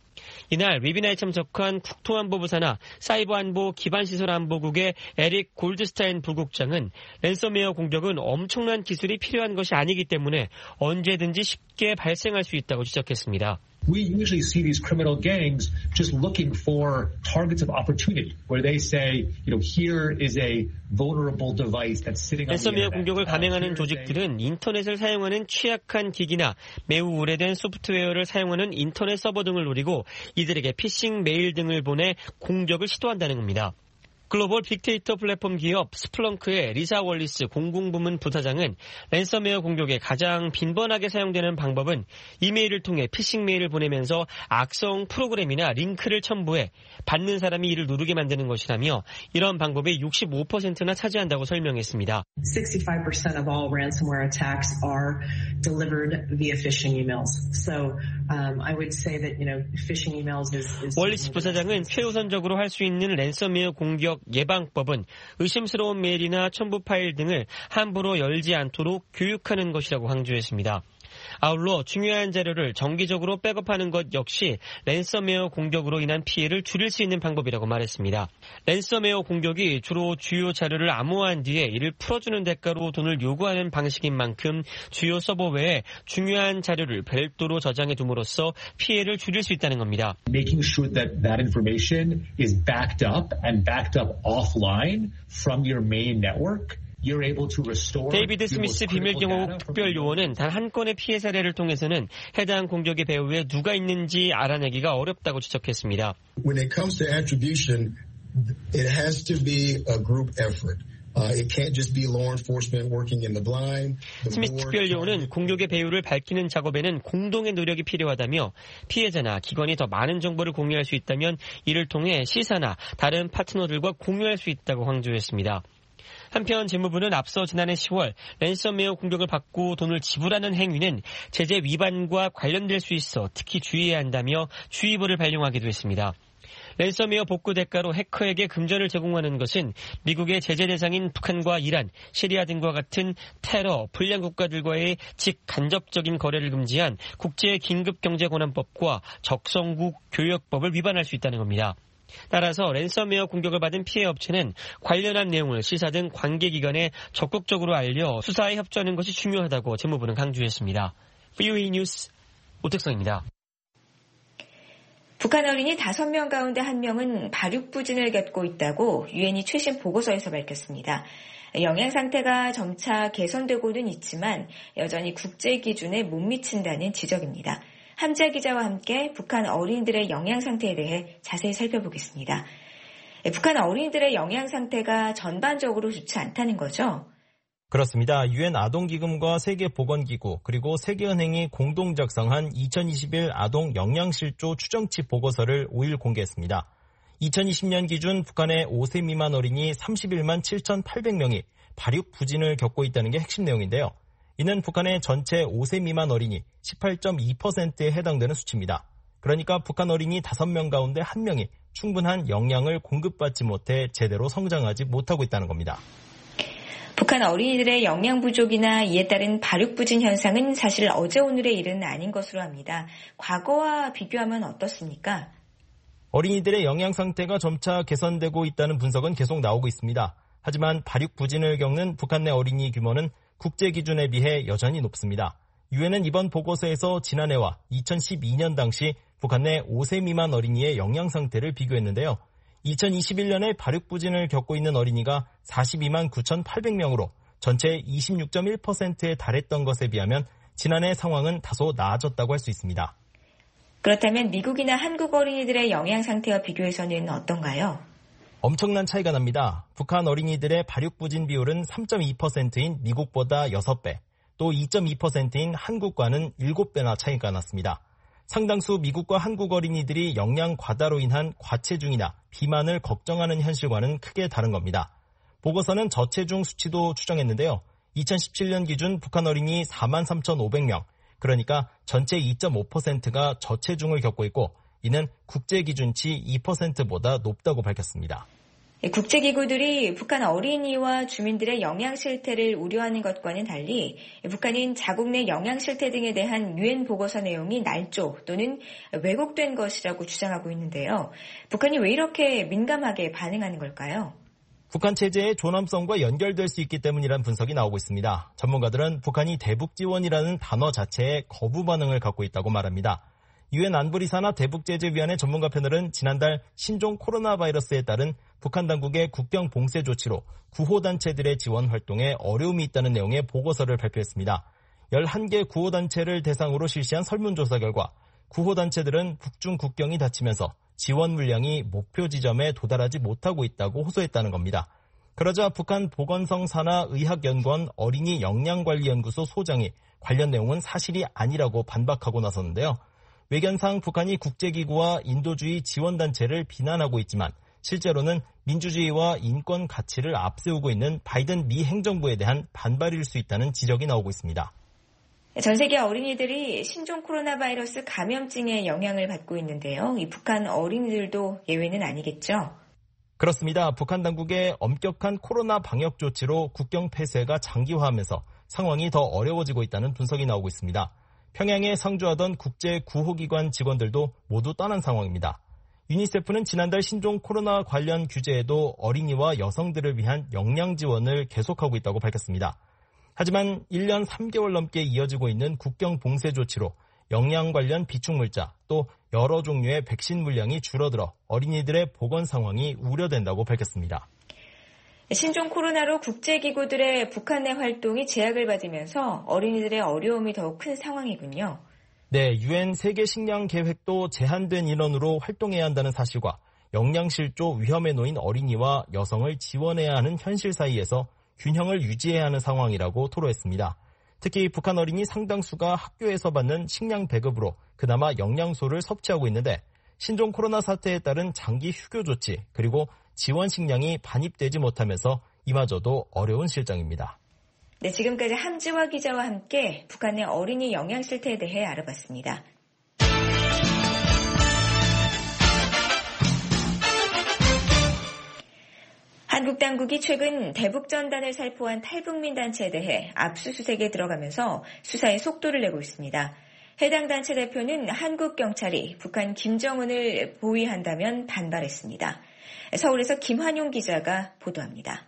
이날 웨비나에 참석한 국토안보부 산하 사이버안보 기반시설안보국의 에릭 골드스타인 부국장은 랜섬웨어 공격은 엄청난 기술이 필요한 것이 아니기 때문에 언제든지 쉽게 발생할 수 있다고 지적했습니다. We usually see these criminal gangs just looking for targets of opportunity, where they say, you know, here is a vulnerable device that's sitting on the 랜섬웨어 internet. 공격을 감행하는 조직들은 인터넷을 사용하는 취약한 기기나 매우 오래된 소프트웨어를 사용하는 인터넷 서버 등을 노리고 이들에게 피싱 메일 등을 보내 공격을 시도한다는 겁니다. 글로벌 빅데이터 플랫폼 기업 스플렁크의 리사 월리스 공공부문 부사장은 랜섬웨어 공격에 가장 빈번하게 사용되는 방법은 이메일을 통해 피싱 메일을 보내면서 악성 프로그램이나 링크를 첨부해 받는 사람이 이를 누르게 만드는 것이라며 이런 방법의 육십오 퍼센트나 차지한다고 설명했습니다. sixty-five percent of all ransomware attacks are delivered via phishing emails. So um, I would say that, you know, phishing emails is... is 월리스 부사장은 최우선적으로 할 수 있는 랜섬웨어 공격 예방법은 의심스러운 메일이나 첨부 파일 등을 함부로 열지 않도록 교육하는 것이라고 강조했습니다. 아울러 중요한 자료를 정기적으로 백업하는 것 역시 랜섬웨어 공격으로 인한 피해를 줄일 수 있는 방법이라고 말했습니다. 랜섬웨어 공격이 주로 주요 자료를 암호화한 뒤에 이를 풀어주는 대가로 돈을 요구하는 방식인 만큼 주요 서버 외에 중요한 자료를 별도로 저장해 둠으로써 피해를 줄일 수 있다는 겁니다. Making sure that that information is backed up and backed up offline from your main network. 데이비드 스미스 비밀경호국 특별요원은 단 한 건의 피해 사례를 통해서는 해당 공격의 배후에 누가 있는지 알아내기가 어렵다고 지적했습니다. When it comes to attribution, it has to be a group effort. Uh, it can't just be law enforcement working in the blind. 스미스 특별요원은 공격의 배후를 밝히는 작업에는 공동의 노력이 필요하다며 피해자나 기관이 더 많은 정보를 공유할 수 있다면 이를 통해 시사나 다른 파트너들과 공유할 수 있다고 강조했습니다. 한편 재무부는 앞서 지난해 시월 랜섬웨어 공격을 받고 돈을 지불하는 행위는 제재 위반과 관련될 수 있어 특히 주의해야 한다며 주의보를 발령하기도 했습니다. 랜섬웨어 복구 대가로 해커에게 금전을 제공하는 것은 미국의 제재 대상인 북한과 이란, 시리아 등과 같은 테러, 불량 국가들과의 직간접적인 거래를 금지한 국제긴급경제권한법과 적성국 교역법을 위반할 수 있다는 겁니다. 따라서 랜섬웨어 공격을 받은 피해 업체는 관련한 내용을 시사 등 관계기관에 적극적으로 알려 수사에 협조하는 것이 중요하다고 재무부는 강조했습니다. 브이오에이 뉴스 오택성입니다. 북한 어린이 다섯 명 가운데 한 명은 발육부진을 겪고 있다고 유엔이 최신 보고서에서 밝혔습니다. 영양 상태가 점차 개선되고는 있지만 여전히 국제 기준에 못 미친다는 지적입니다. 함지아 기자와 함께 북한 어린이들의 영양 상태에 대해 자세히 살펴보겠습니다. 북한 어린이들의 영양 상태가 전반적으로 좋지 않다는 거죠? 그렇습니다. 유엔 아동기금과 세계보건기구 그리고 세계은행이 공동 작성한 이천이십일 아동 영양실조 추정치 보고서를 오일 공개했습니다. 이천이십 년 기준 북한의 오 세 미만 어린이 삼십일만 칠천팔백 명이 발육 부진을 겪고 있다는 게 핵심 내용인데요. 이는 북한의 전체 오 세 미만 어린이 십팔 점 이 퍼센트에 해당되는 수치입니다. 그러니까 북한 어린이 다섯 명 가운데 한 명이 충분한 영양을 공급받지 못해 제대로 성장하지 못하고 있다는 겁니다. 북한 어린이들의 영양 부족이나 이에 따른 발육 부진 현상은 사실 어제 오늘의 일은 아닌 것으로 합니다. 과거와 비교하면 어떻습니까? 어린이들의 영양 상태가 점차 개선되고 있다는 분석은 계속 나오고 있습니다. 하지만 발육 부진을 겪는 북한 내 어린이 규모는 국제 기준에 비해 여전히 높습니다. 유엔은 이번 보고서에서 지난해와 이천십이 년 당시 북한 내 오 세 미만 어린이의 영양 상태를 비교했는데요. 이천이십일 년에 발육 부진을 겪고 있는 어린이가 사십이만 구천팔백 명으로 전체 이십육 점 일 퍼센트에 달했던 것에 비하면 지난해 상황은 다소 나아졌다고 할 수 있습니다. 그렇다면 미국이나 한국 어린이들의 영양 상태와 비교해서는 어떤가요? 엄청난 차이가 납니다. 북한 어린이들의 발육 부진 비율은 삼 점 이 퍼센트인 미국보다 여섯 배, 또 이 점 이 퍼센트인 한국과는 일곱 배나 차이가 났습니다. 상당수 미국과 한국 어린이들이 영양 과다로 인한 과체중이나 비만을 걱정하는 현실과는 크게 다른 겁니다. 보고서는 저체중 수치도 추정했는데요. 이천십칠 년 기준 북한 어린이 사만 삼천오백 명, 그러니까 전체 이 점 오 퍼센트가 저체중을 겪고 있고 이는 국제 기준치 이 퍼센트보다 높다고 밝혔습니다. 국제기구들이 북한 어린이와 주민들의 영양 실태를 우려하는 것과는 달리 북한은 자국 내 영양 실태 등에 대한 유엔 보고서 내용이 날조 또는 왜곡된 것이라고 주장하고 있는데요. 북한이 왜 이렇게 민감하게 반응하는 걸까요? 북한 체제의 존엄성과 연결될 수 있기 때문이라는 분석이 나오고 있습니다. 전문가들은 북한이 대북 지원이라는 단어 자체에 거부 반응을 갖고 있다고 말합니다. 유엔 안보리사나 대북제재위원회 전문가 패널은 지난달 신종 코로나 바이러스에 따른 북한 당국의 국경 봉쇄 조치로 구호단체들의 지원 활동에 어려움이 있다는 내용의 보고서를 발표했습니다. 열한 개 구호단체를 대상으로 실시한 설문조사 결과 구호단체들은 북중 국경이 닫히면서 지원 물량이 목표 지점에 도달하지 못하고 있다고 호소했다는 겁니다. 그러자 북한 보건성 산하의학연구원 어린이 영양관리연구소 소장이 관련 내용은 사실이 아니라고 반박하고 나섰는데요. 외견상 북한이 국제기구와 인도주의 지원단체를 비난하고 있지만 실제로는 민주주의와 인권 가치를 앞세우고 있는 바이든 미 행정부에 대한 반발일 수 있다는 지적이 나오고 있습니다. 전 세계 어린이들이 신종 코로나 바이러스 감염증의 영향을 받고 있는데요. 이 북한 어린이들도 예외는 아니겠죠? 그렇습니다. 북한 당국의 엄격한 코로나 방역 조치로 국경 폐쇄가 장기화하면서 상황이 더 어려워지고 있다는 분석이 나오고 있습니다. 평양에 상주하던 국제 구호기관 직원들도 모두 떠난 상황입니다. 유니세프는 지난달 신종 코로나 관련 규제에도 어린이와 여성들을 위한 영양 지원을 계속하고 있다고 밝혔습니다. 하지만 일 년 삼 개월 넘게 이어지고 있는 국경 봉쇄 조치로 영양 관련 비축물자 또 여러 종류의 백신 물량이 줄어들어 어린이들의 보건 상황이 우려된다고 밝혔습니다. 신종 코로나로 국제기구들의 북한 내 활동이 제약을 받으면서 어린이들의 어려움이 더욱 큰 상황이군요. 네, 유엔 세계식량계획도 제한된 인원으로 활동해야 한다는 사실과 영양실조 위험에 놓인 어린이와 여성을 지원해야 하는 현실 사이에서 균형을 유지해야 하는 상황이라고 토로했습니다. 특히 북한 어린이 상당수가 학교에서 받는 식량 배급으로 그나마 영양소를 섭취하고 있는데 신종 코로나 사태에 따른 장기 휴교 조치 그리고 지원 식량이 반입되지 못하면서 이마저도 어려운 실정입니다. 네, 지금까지 함지화 기자와 함께 북한의 어린이 영양 실태에 대해 알아봤습니다. 한국 당국이 최근 대북전단을 살포한 탈북민 단체에 대해 압수수색에 들어가면서 수사에 속도를 내고 있습니다. 해당 단체 대표는 한국 경찰이 북한 김정은을 보위한다면 반발했습니다. 서울에서 김환용 기자가 보도합니다.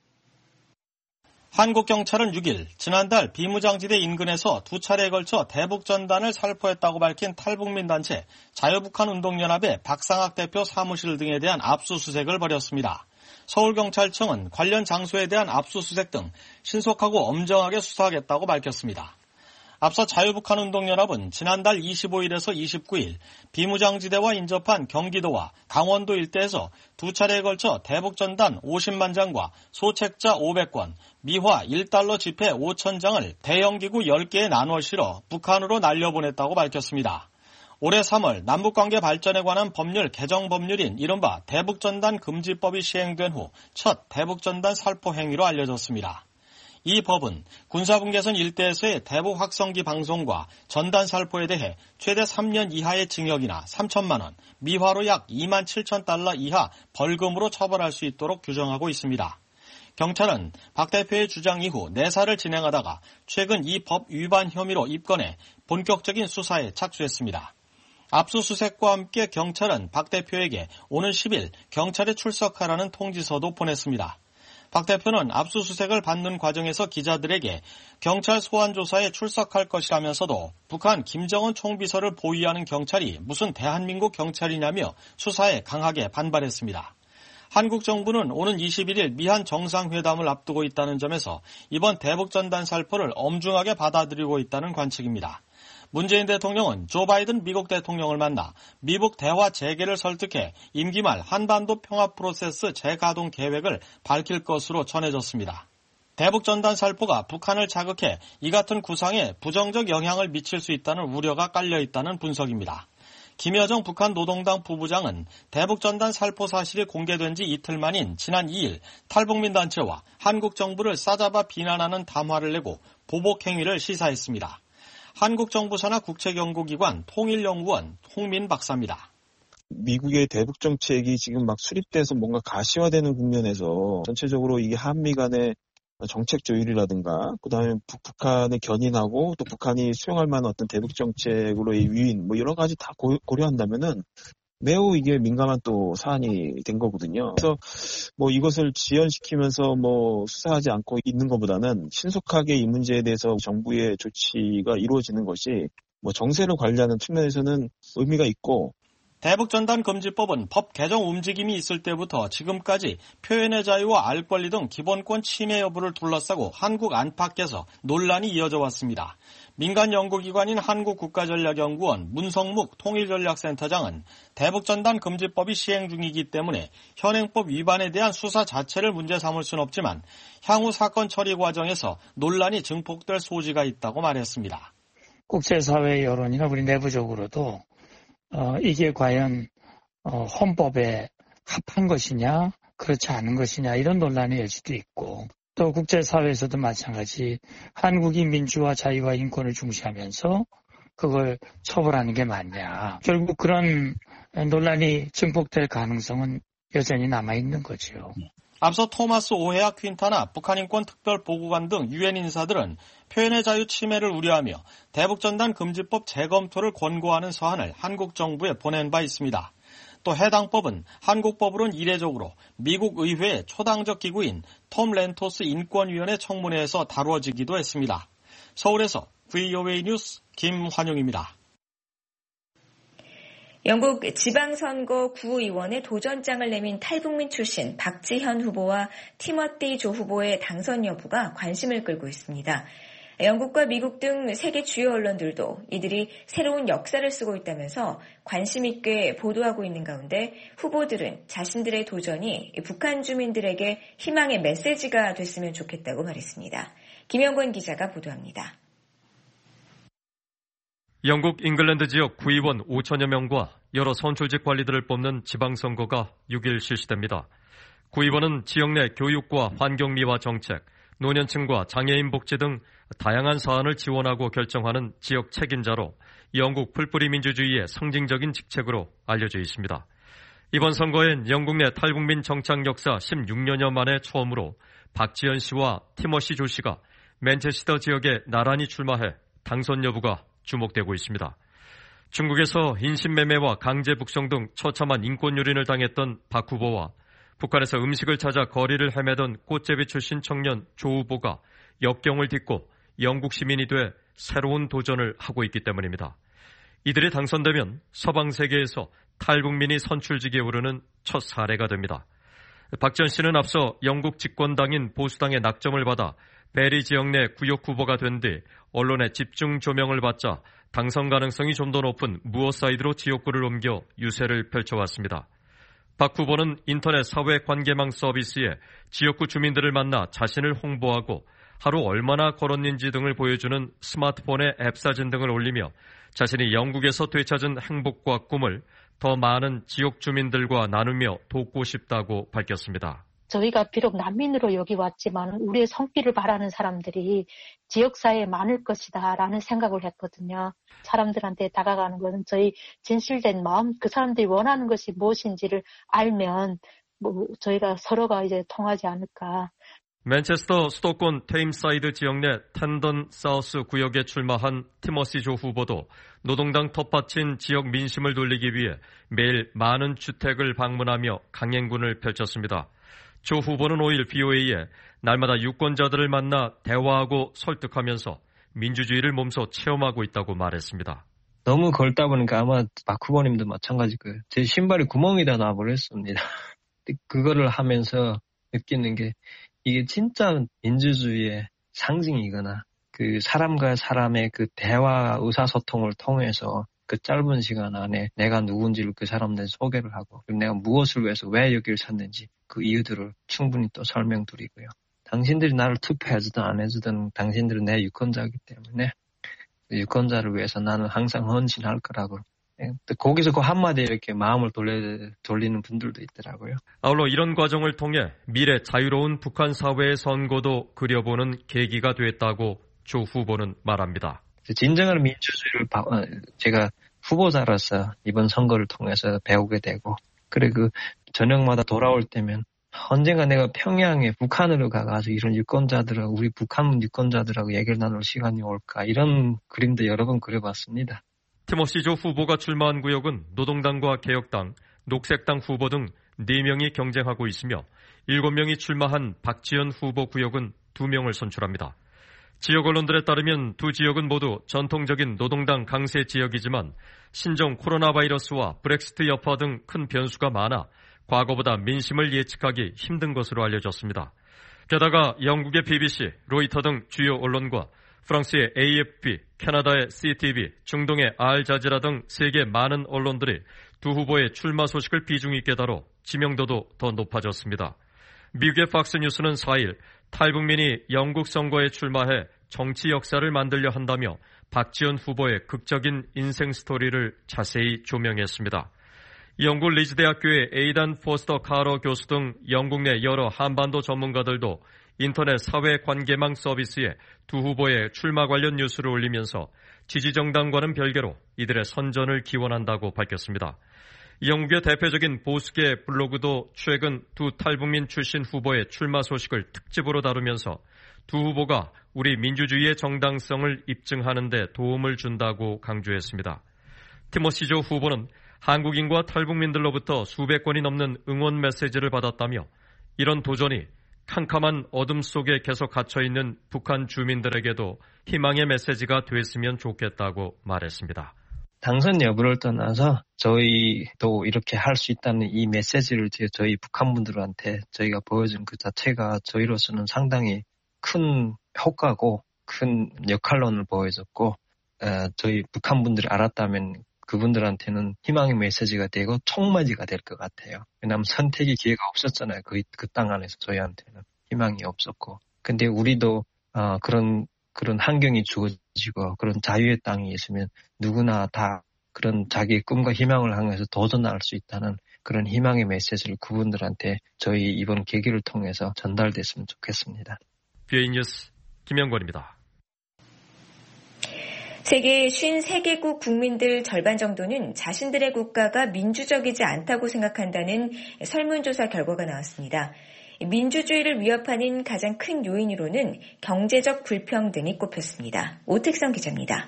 한국 경찰은 육 일 지난달 비무장지대 인근에서 두 차례에 걸쳐 대북전단을 살포했다고 밝힌 탈북민 단체 자유북한운동연합의 박상학 대표 사무실 등에 대한 압수수색을 벌였습니다. 서울경찰청은 관련 장소에 대한 압수수색 등 신속하고 엄정하게 수사하겠다고 밝혔습니다. 앞서 자유북한운동연합은 지난달 이십오일에서 이십구일 비무장지대와 인접한 경기도와 강원도 일대에서 두 차례에 걸쳐 대북전단 오십만 장과 소책자 오백 권, 미화 일 달러 지폐 오천 장을 대형기구 열 개에 나눠 실어 북한으로 날려보냈다고 밝혔습니다. 올해 삼월 남북관계 발전에 관한 법률 개정 법률인 이른바 대북전단 금지법이 시행된 후 첫 대북전단 살포 행위로 알려졌습니다. 이 법은 군사분계선 일대에서의 대북 확성기 방송과 전단 살포에 대해 최대 삼 년 이하의 징역이나 삼천만 원, 미화로 약 이만 칠천 달러 이하 벌금으로 처벌할 수 있도록 규정하고 있습니다. 경찰은 박 대표의 주장 이후 내사를 진행하다가 최근 이 법 위반 혐의로 입건해 본격적인 수사에 착수했습니다. 압수수색과 함께 경찰은 박 대표에게 오는 십일 경찰에 출석하라는 통지서도 보냈습니다. 박 대표는 압수수색을 받는 과정에서 기자들에게 경찰 소환조사에 출석할 것이라면서도 북한 김정은 총비서를 보위하는 경찰이 무슨 대한민국 경찰이냐며 수사에 강하게 반발했습니다. 한국 정부는 오는 이십일일 미한 정상회담을 앞두고 있다는 점에서 이번 대북전단 살포를 엄중하게 받아들이고 있다는 관측입니다. 문재인 대통령은 조 바이든 미국 대통령을 만나 미북 대화 재개를 설득해 임기 말 한반도 평화 프로세스 재가동 계획을 밝힐 것으로 전해졌습니다. 대북전단 살포가 북한을 자극해 이 같은 구상에 부정적 영향을 미칠 수 있다는 우려가 깔려있다는 분석입니다. 김여정 북한 노동당 부부장은 대북전단 살포 사실이 공개된 지 이틀 만인 지난 이일 탈북민 단체와 한국 정부를 싸잡아 비난하는 담화를 내고 보복 행위를 시사했습니다. 한국 정부 산하 국책연구기관 통일연구원 홍민 박사입니다. 미국의 대북 정책이 지금 막 수립돼서 뭔가 가시화되는 국면에서 전체적으로 이게 한미 간의 정책 조율이라든가 그다음에 북한을 견인하고 또 북한이 수용할 만한 어떤 대북 정책으로의 유인 뭐 여러 가지 다 고, 고려한다면은 매우 이게 민감한 또 사안이 된 거거든요. 그래서 뭐 이것을 지연시키면서 뭐 수사하지 않고 있는 것보다는 신속하게 이 문제에 대해서 정부의 조치가 이루어지는 것이 뭐 정세를 관리하는 측면에서는 의미가 있고 대북전단금지법은 법 개정 움직임이 있을 때부터 지금까지 표현의 자유와 알 권리 등 기본권 침해 여부를 둘러싸고 한국 안팎에서 논란이 이어져 왔습니다. 민간 연구기관인 한국국가전략연구원 문성묵 통일전략센터장은 대북전단금지법이 시행 중이기 때문에 현행법 위반에 대한 수사 자체를 문제 삼을 수는 없지만 향후 사건 처리 과정에서 논란이 증폭될 소지가 있다고 말했습니다. 국제사회 여론이나 우리 내부적으로도 어, 이게 과연 어, 헌법에 합한 것이냐 그렇지 않은 것이냐 이런 논란의 여지도 있고 또 국제사회에서도 마찬가지 한국이 민주화 자유와 인권을 중시하면서 그걸 처벌하는 게 맞냐. 결국 그런 논란이 증폭될 가능성은 여전히 남아있는 거죠. 앞서 토마스 오헤아 퀸타나 북한인권 특별보고관 등 유엔 인사들은 표현의 자유 침해를 우려하며 대북전단금지법 재검토를 권고하는 서한을 한국 정부에 보낸 바 있습니다. 또 해당 법은 한국법으로는 이례적으로 미국 의회의 초당적 기구인 톰 렌토스 인권위원회 청문회에서 다루어지기도 했습니다. 서울에서 브이오에이 뉴스 김환용입니다. 영국 지방선거 구의원의 도전장을 내민 탈북민 출신 박지현 후보와 티머티 조 후보의 당선 여부가 관심을 끌고 있습니다. 영국과 미국 등 세계 주요 언론들도 이들이 새로운 역사를 쓰고 있다면서 관심 있게 보도하고 있는 가운데 후보들은 자신들의 도전이 북한 주민들에게 희망의 메시지가 됐으면 좋겠다고 말했습니다. 김영권 기자가 보도합니다. 영국 잉글랜드 지역 구의원 오천여 명과 여러 선출직 관리들을 뽑는 지방선거가 육 일 실시됩니다. 구의원은 지역 내 교육과 환경미화 정책, 노년층과 장애인 복지 등 다양한 사안을 지원하고 결정하는 지역 책임자로 영국 풀뿌리 민주주의의 상징적인 직책으로 알려져 있습니다. 이번 선거엔 영국 내 탈북민 정착 역사 십육 년여 만에 처음으로 박지현 씨와 티머시 조 씨가 맨체스터 지역에 나란히 출마해 당선 여부가 주목되고 있습니다. 중국에서 인신매매와 강제 북송 등 처참한 인권 유린을 당했던 박 후보와 북한에서 음식을 찾아 거리를 헤매던 꽃제비 출신 청년 조 후보가 역경을 딛고 영국 시민이 돼 새로운 도전을 하고 있기 때문입니다. 이들이 당선되면 서방 세계에서 탈북민이 선출직에 오르는 첫 사례가 됩니다. 박지현 씨는 앞서 영국 집권당인 보수당의 낙점을 받아 베리 지역 내 구역 후보가 된 뒤 언론의 집중 조명을 받자 당선 가능성이 좀 더 높은 무어사이드로 지역구를 옮겨 유세를 펼쳐왔습니다. 박 후보는 인터넷 사회관계망 서비스에 지역구 주민들을 만나 자신을 홍보하고 하루 얼마나 걸었는지 등을 보여주는 스마트폰의 앱 사진 등을 올리며 자신이 영국에서 되찾은 행복과 꿈을 더 많은 지역 주민들과 나누며 돕고 싶다고 밝혔습니다. 저희가 비록 난민으로 여기 왔지만 우리의 손길을 바라는 사람들이 지역사회에 많을 것이다 라는 생각을 했거든요. 사람들한테 다가가는 것은 저희 진실된 마음, 그 사람들이 원하는 것이 무엇인지를 알면 뭐 저희가 서로가 이제 통하지 않을까. 맨체스터 수도권 테임사이드 지역 내 텐던 사우스 구역에 출마한 티머시 조 후보도 노동당 텃밭인 지역 민심을 돌리기 위해 매일 많은 주택을 방문하며 강행군을 펼쳤습니다. 조 후보는 오 일 브이오에이에 날마다 유권자들을 만나 대화하고 설득하면서 민주주의를 몸소 체험하고 있다고 말했습니다. 너무 걸다 보니까 아마 박 후보님도 마찬가지일 거예요. 제 신발이 구멍이 다 나버렸습니다. 그거를 하면서 느끼는 게 이게 진짜 민주주의의 상징이거나 그 사람과 사람의 그 대화 의사소통을 통해서 그 짧은 시간 안에 내가 누군지를 그 사람들 소개를 하고 그리고 내가 무엇을 위해서 왜 여기를 찾는지 그 이유들을 충분히 또 설명드리고요. 당신들이 나를 투표해주든 안 해주든 당신들은 내 유권자이기 때문에 유권자를 위해서 나는 항상 헌신할 거라고. 거기서 그 한마디에 이렇게 마음을 돌려, 돌리는 분들도 있더라고요. 아울러 이런 과정을 통해 미래 자유로운 북한 사회의 선거도 그려보는 계기가 됐다고 조 후보는 말합니다. 진정한 민주주의를 제가 후보자로서 이번 선거를 통해서 배우게 되고, 그래 그 저녁마다 돌아올 때면 언젠가 내가 평양에 북한으로 가가지고 이런 유권자들하고 우리 북한 유권자들하고 얘기를 나눌 시간이 올까, 이런 그림도 여러 번 그려봤습니다. 티머시 조 후보가 출마한 구역은 노동당과 개혁당, 녹색당 후보 등 네 명이 경쟁하고 있으며 일곱 명이 출마한 박지원 후보 구역은 두 명을 선출합니다. 지역 언론들에 따르면 두 지역은 모두 전통적인 노동당 강세 지역이지만 신종 코로나 바이러스와 브렉시트 여파 등 큰 변수가 많아 과거보다 민심을 예측하기 힘든 것으로 알려졌습니다. 게다가 영국의 비비씨, 로이터 등 주요 언론과 프랑스의 에이에프피, 캐나다의 씨티비, 중동의 알자지라 등 세계 많은 언론들이 두 후보의 출마 소식을 비중 있게 다뤄 지명도도 더 높아졌습니다. 미국의 팍스뉴스는 사 일 탈북민이 영국 선거에 출마해 정치 역사를 만들려 한다며 박지원 후보의 극적인 인생 스토리를 자세히 조명했습니다. 영국 리즈 대학교의 에이단 포스터 카러 교수 등 영국 내 여러 한반도 전문가들도 인터넷 사회관계망 서비스에 두 후보의 출마 관련 뉴스를 올리면서 지지정당과는 별개로 이들의 선전을 기원한다고 밝혔습니다. 영국의 대표적인 보수계 블로그도 최근 두 탈북민 출신 후보의 출마 소식을 특집으로 다루면서 두 후보가 우리 민주주의의 정당성을 입증하는 데 도움을 준다고 강조했습니다. 티머시 조 후보는 한국인과 탈북민들로부터 수백 건이 넘는 응원 메시지를 받았다며 이런 도전이 캄캄한 어둠 속에 계속 갇혀있는 북한 주민들에게도 희망의 메시지가 됐으면 좋겠다고 말했습니다. 당선 여부를 떠나서 저희도 이렇게 할 수 있다는 이 메시지를 저희 북한 분들한테 저희가 보여준 그 자체가 저희로서는 상당히 큰 효과고 큰 역할론을 보여줬고, 저희 북한 분들이 알았다면 그분들한테는 희망의 메시지가 되고 총맞이가 될 것 같아요. 왜냐하면 선택의 기회가 없었잖아요. 그, 그 땅 안에서 저희한테는 희망이 없었고. 근데 우리도 어, 그런 그런 환경이 주어지고 그런 자유의 땅이 있으면 누구나 다 그런 자기의 꿈과 희망을 향해서 도전할 수 있다는 그런 희망의 메시지를 그분들한테 저희 이번 계기를 통해서 전달됐으면 좋겠습니다. 비에이 뉴스 김영권입니다. 세계 오십삼 개국 국민들 절반 정도는 자신들의 국가가 민주적이지 않다고 생각한다는 설문조사 결과가 나왔습니다. 민주주의를 위협하는 가장 큰 요인으로는 경제적 불평등이 꼽혔습니다. 오택성 기자입니다.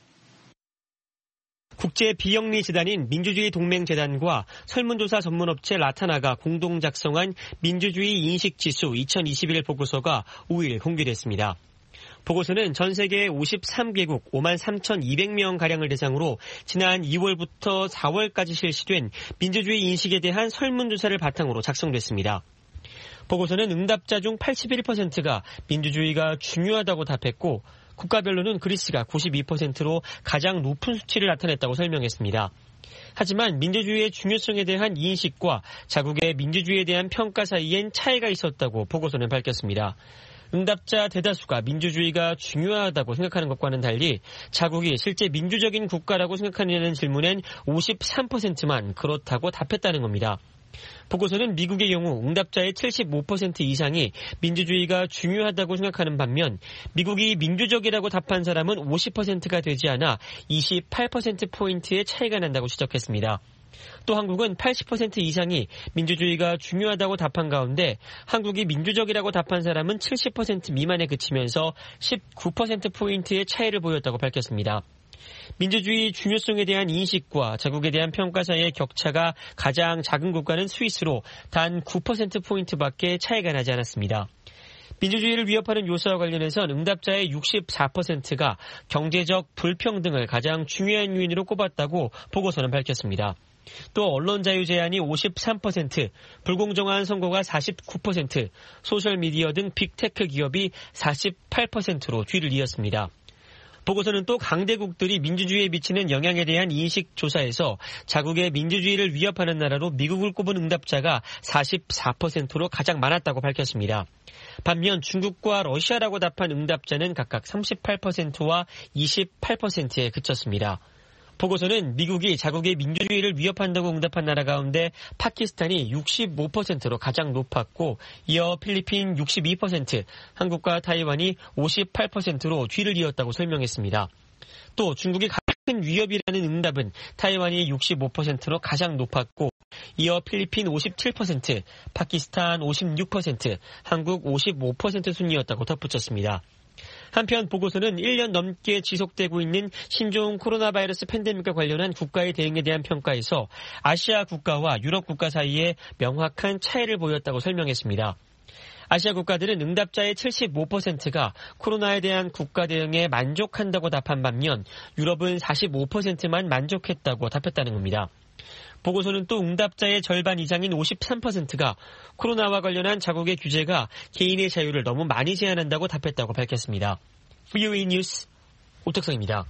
국제 비영리 재단인 민주주의 동맹재단과 설문조사 전문업체 라타나가 공동 작성한 민주주의 인식지수 이천이십일 보고서가 오 일 공개됐습니다. 보고서는 전 세계 오십삼 개국 오만 삼천이백 명가량을 대상으로 지난 이월부터 사월까지 실시된 민주주의 인식에 대한 설문조사를 바탕으로 작성됐습니다. 보고서는 응답자 중 팔십일 퍼센트가 민주주의가 중요하다고 답했고, 국가별로는 그리스가 구십이 퍼센트로 가장 높은 수치를 나타냈다고 설명했습니다. 하지만 민주주의의 중요성에 대한 인식과 자국의 민주주의에 대한 평가 사이엔 차이가 있었다고 보고서는 밝혔습니다. 응답자 대다수가 민주주의가 중요하다고 생각하는 것과는 달리 자국이 실제 민주적인 국가라고 생각하느냐는 질문엔 오십삼 퍼센트만 그렇다고 답했다는 겁니다. 보고서는 미국의 경우 응답자의 칠십오 퍼센트 이상이 민주주의가 중요하다고 생각하는 반면 미국이 민주적이라고 답한 사람은 오십 퍼센트가 되지 않아 이십팔 퍼센트포인트의 차이가 난다고 지적했습니다. 또 한국은 팔십 퍼센트 이상이 민주주의가 중요하다고 답한 가운데 한국이 민주적이라고 답한 사람은 칠십 퍼센트 미만에 그치면서 십구 퍼센트포인트의 차이를 보였다고 밝혔습니다. 민주주의 중요성에 대한 인식과 자국에 대한 평가 사이의 격차가 가장 작은 국가는 스위스로 단 구 퍼센트포인트밖에 차이가 나지 않았습니다. 민주주의를 위협하는 요소와 관련해서는 응답자의 육십사 퍼센트가 경제적 불평등을 가장 중요한 요인으로 꼽았다고 보고서는 밝혔습니다. 또 언론 자유 제한이 오십삼 퍼센트, 불공정한 선거가 사십구 퍼센트, 소셜미디어 등 빅테크 기업이 사십팔 퍼센트로 뒤를 이었습니다. 보고서는 또 강대국들이 민주주의에 미치는 영향에 대한 인식 조사에서 자국의 민주주의를 위협하는 나라로 미국을 꼽은 응답자가 사십사 퍼센트로 가장 많았다고 밝혔습니다. 반면 중국과 러시아라고 답한 응답자는 각각 삼십팔 퍼센트와 이십팔 퍼센트에 그쳤습니다. 보고서는 미국이 자국의 민주주의를 위협한다고 응답한 나라 가운데 파키스탄이 육십오 퍼센트로 가장 높았고, 이어 필리핀 육십이 퍼센트, 한국과 타이완이 오십팔 퍼센트로 뒤를 이었다고 설명했습니다. 또 중국이 큰 위협이라는 응답은 타이완이 육십오 퍼센트로 가장 높았고 이어 필리핀 오십칠 퍼센트, 파키스탄 오십육 퍼센트, 한국 오십오 퍼센트 순이었다고 덧붙였습니다. 한편 보고서는 일 년 넘게 지속되고 있는 신종 코로나 바이러스 팬데믹과 관련한 국가의 대응에 대한 평가에서 아시아 국가와 유럽 국가 사이에 명확한 차이를 보였다고 설명했습니다. 아시아 국가들은 응답자의 칠십오 퍼센트가 코로나에 대한 국가 대응에 만족한다고 답한 반면 유럽은 사십오 퍼센트만 만족했다고 답했다는 겁니다. 보고서는 또 응답자의 절반 이상인 오십삼 퍼센트가 코로나와 관련한 자국의 규제가 개인의 자유를 너무 많이 제한한다고 답했다고 밝혔습니다. 브이오에이 뉴스 오택성입니다.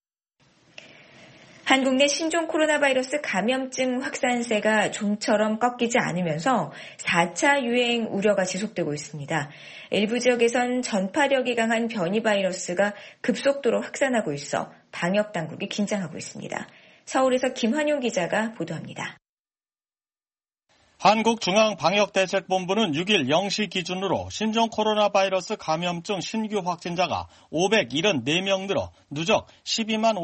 한국 내 신종 코로나 바이러스 감염증 확산세가 좀처럼 꺾이지 않으면서 사 차 유행 우려가 지속되고 있습니다. 일부 지역에선 전파력이 강한 변이 바이러스가 급속도로 확산하고 있어 방역 당국이 긴장하고 있습니다. 서울에서 김환용 기자가 보도합니다. 한국중앙방역대책본부는 육 일 영 시 기준으로 신종 코로나 바이러스 감염증 신규 확진자가 오백칠십사 명 늘어 누적 십이만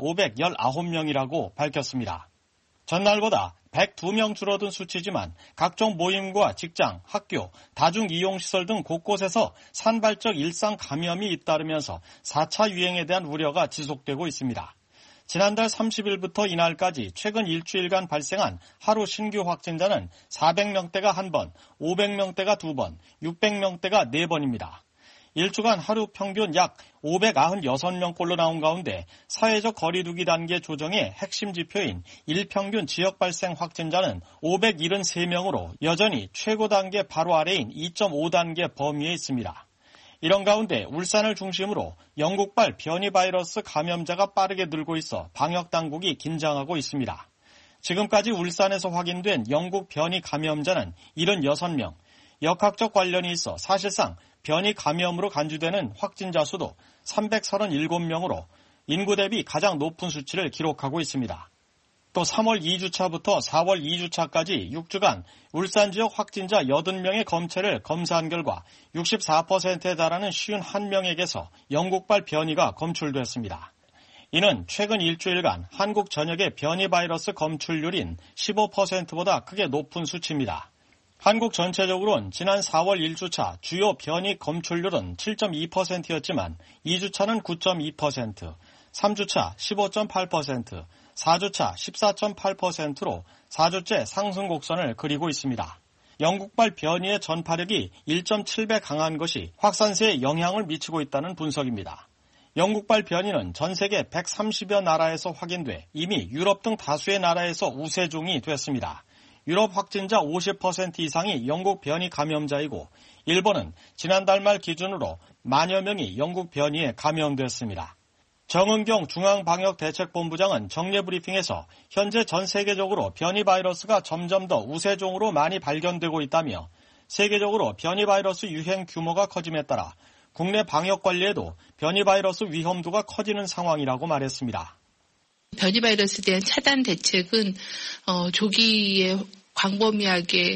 오천오백십구 명이라고 밝혔습니다. 전날보다 백이 명 줄어든 수치지만 각종 모임과 직장, 학교, 다중이용시설 등 곳곳에서 산발적 일상 감염이 잇따르면서 사 차 유행에 대한 우려가 지속되고 있습니다. 지난달 삼십 일부터 이날까지 최근 일주일간 발생한 하루 신규 확진자는 사백 명대가 한 번, 오백 명대가 두 번, 육백 명대가 네 번입니다. 일주간 하루 평균 약 오백구십육 명꼴로 나온 가운데 사회적 거리두기 단계 조정의 핵심 지표인 일평균 지역 발생 확진자는 오백칠십삼 명으로 여전히 최고 단계 바로 아래인 이 점 오 단계 범위에 있습니다. 이런 가운데 울산을 중심으로 영국발 변이 바이러스 감염자가 빠르게 늘고 있어 방역 당국이 긴장하고 있습니다. 지금까지 울산에서 확인된 영국 변이 감염자는 칠십육 명, 역학적 관련이 있어 사실상 변이 감염으로 간주되는 확진자 수도 삼백삼십칠 명으로 인구 대비 가장 높은 수치를 기록하고 있습니다. 또 삼월 이 주차부터 사월 이 주차까지 육 주간 울산 지역 확진자 팔십 명의 검체를 검사한 결과 육십사 퍼센트에 달하는 오십일 명에게서 영국발 변이가 검출됐습니다. 이는 최근 일주일간 한국 전역의 변이 바이러스 검출률인 십오 퍼센트보다 크게 높은 수치입니다. 한국 전체적으로는 지난 사월 일 주차 주요 변이 검출률은 칠 점 이 퍼센트였지만 이 주차는 구 점 이 퍼센트, 삼 주차 십오 점 팔 퍼센트, 사 주차 십사 점 팔 퍼센트로 사 주째 상승 곡선을 그리고 있습니다. 영국발 변이의 전파력이 일 점 칠 배 강한 것이 확산세에 영향을 미치고 있다는 분석입니다. 영국발 변이는 전 세계 백삼십여 나라에서 확인돼 이미 유럽 등 다수의 나라에서 우세종이 됐습니다. 유럽 확진자 오십 퍼센트 이상이 영국 변이 감염자이고 일본은 지난달 말 기준으로 만여 명이 영국 변이에 감염됐습니다. 정은경 중앙방역대책본부장은 정례 브리핑에서 현재 전 세계적으로 변이 바이러스가 점점 더 우세종으로 많이 발견되고 있다며 세계적으로 변이 바이러스 유행 규모가 커짐에 따라 국내 방역 관리에도 변이 바이러스 위험도가 커지는 상황이라고 말했습니다. 변이 바이러스에 대한 차단 대책은 어, 조기에 광범위하게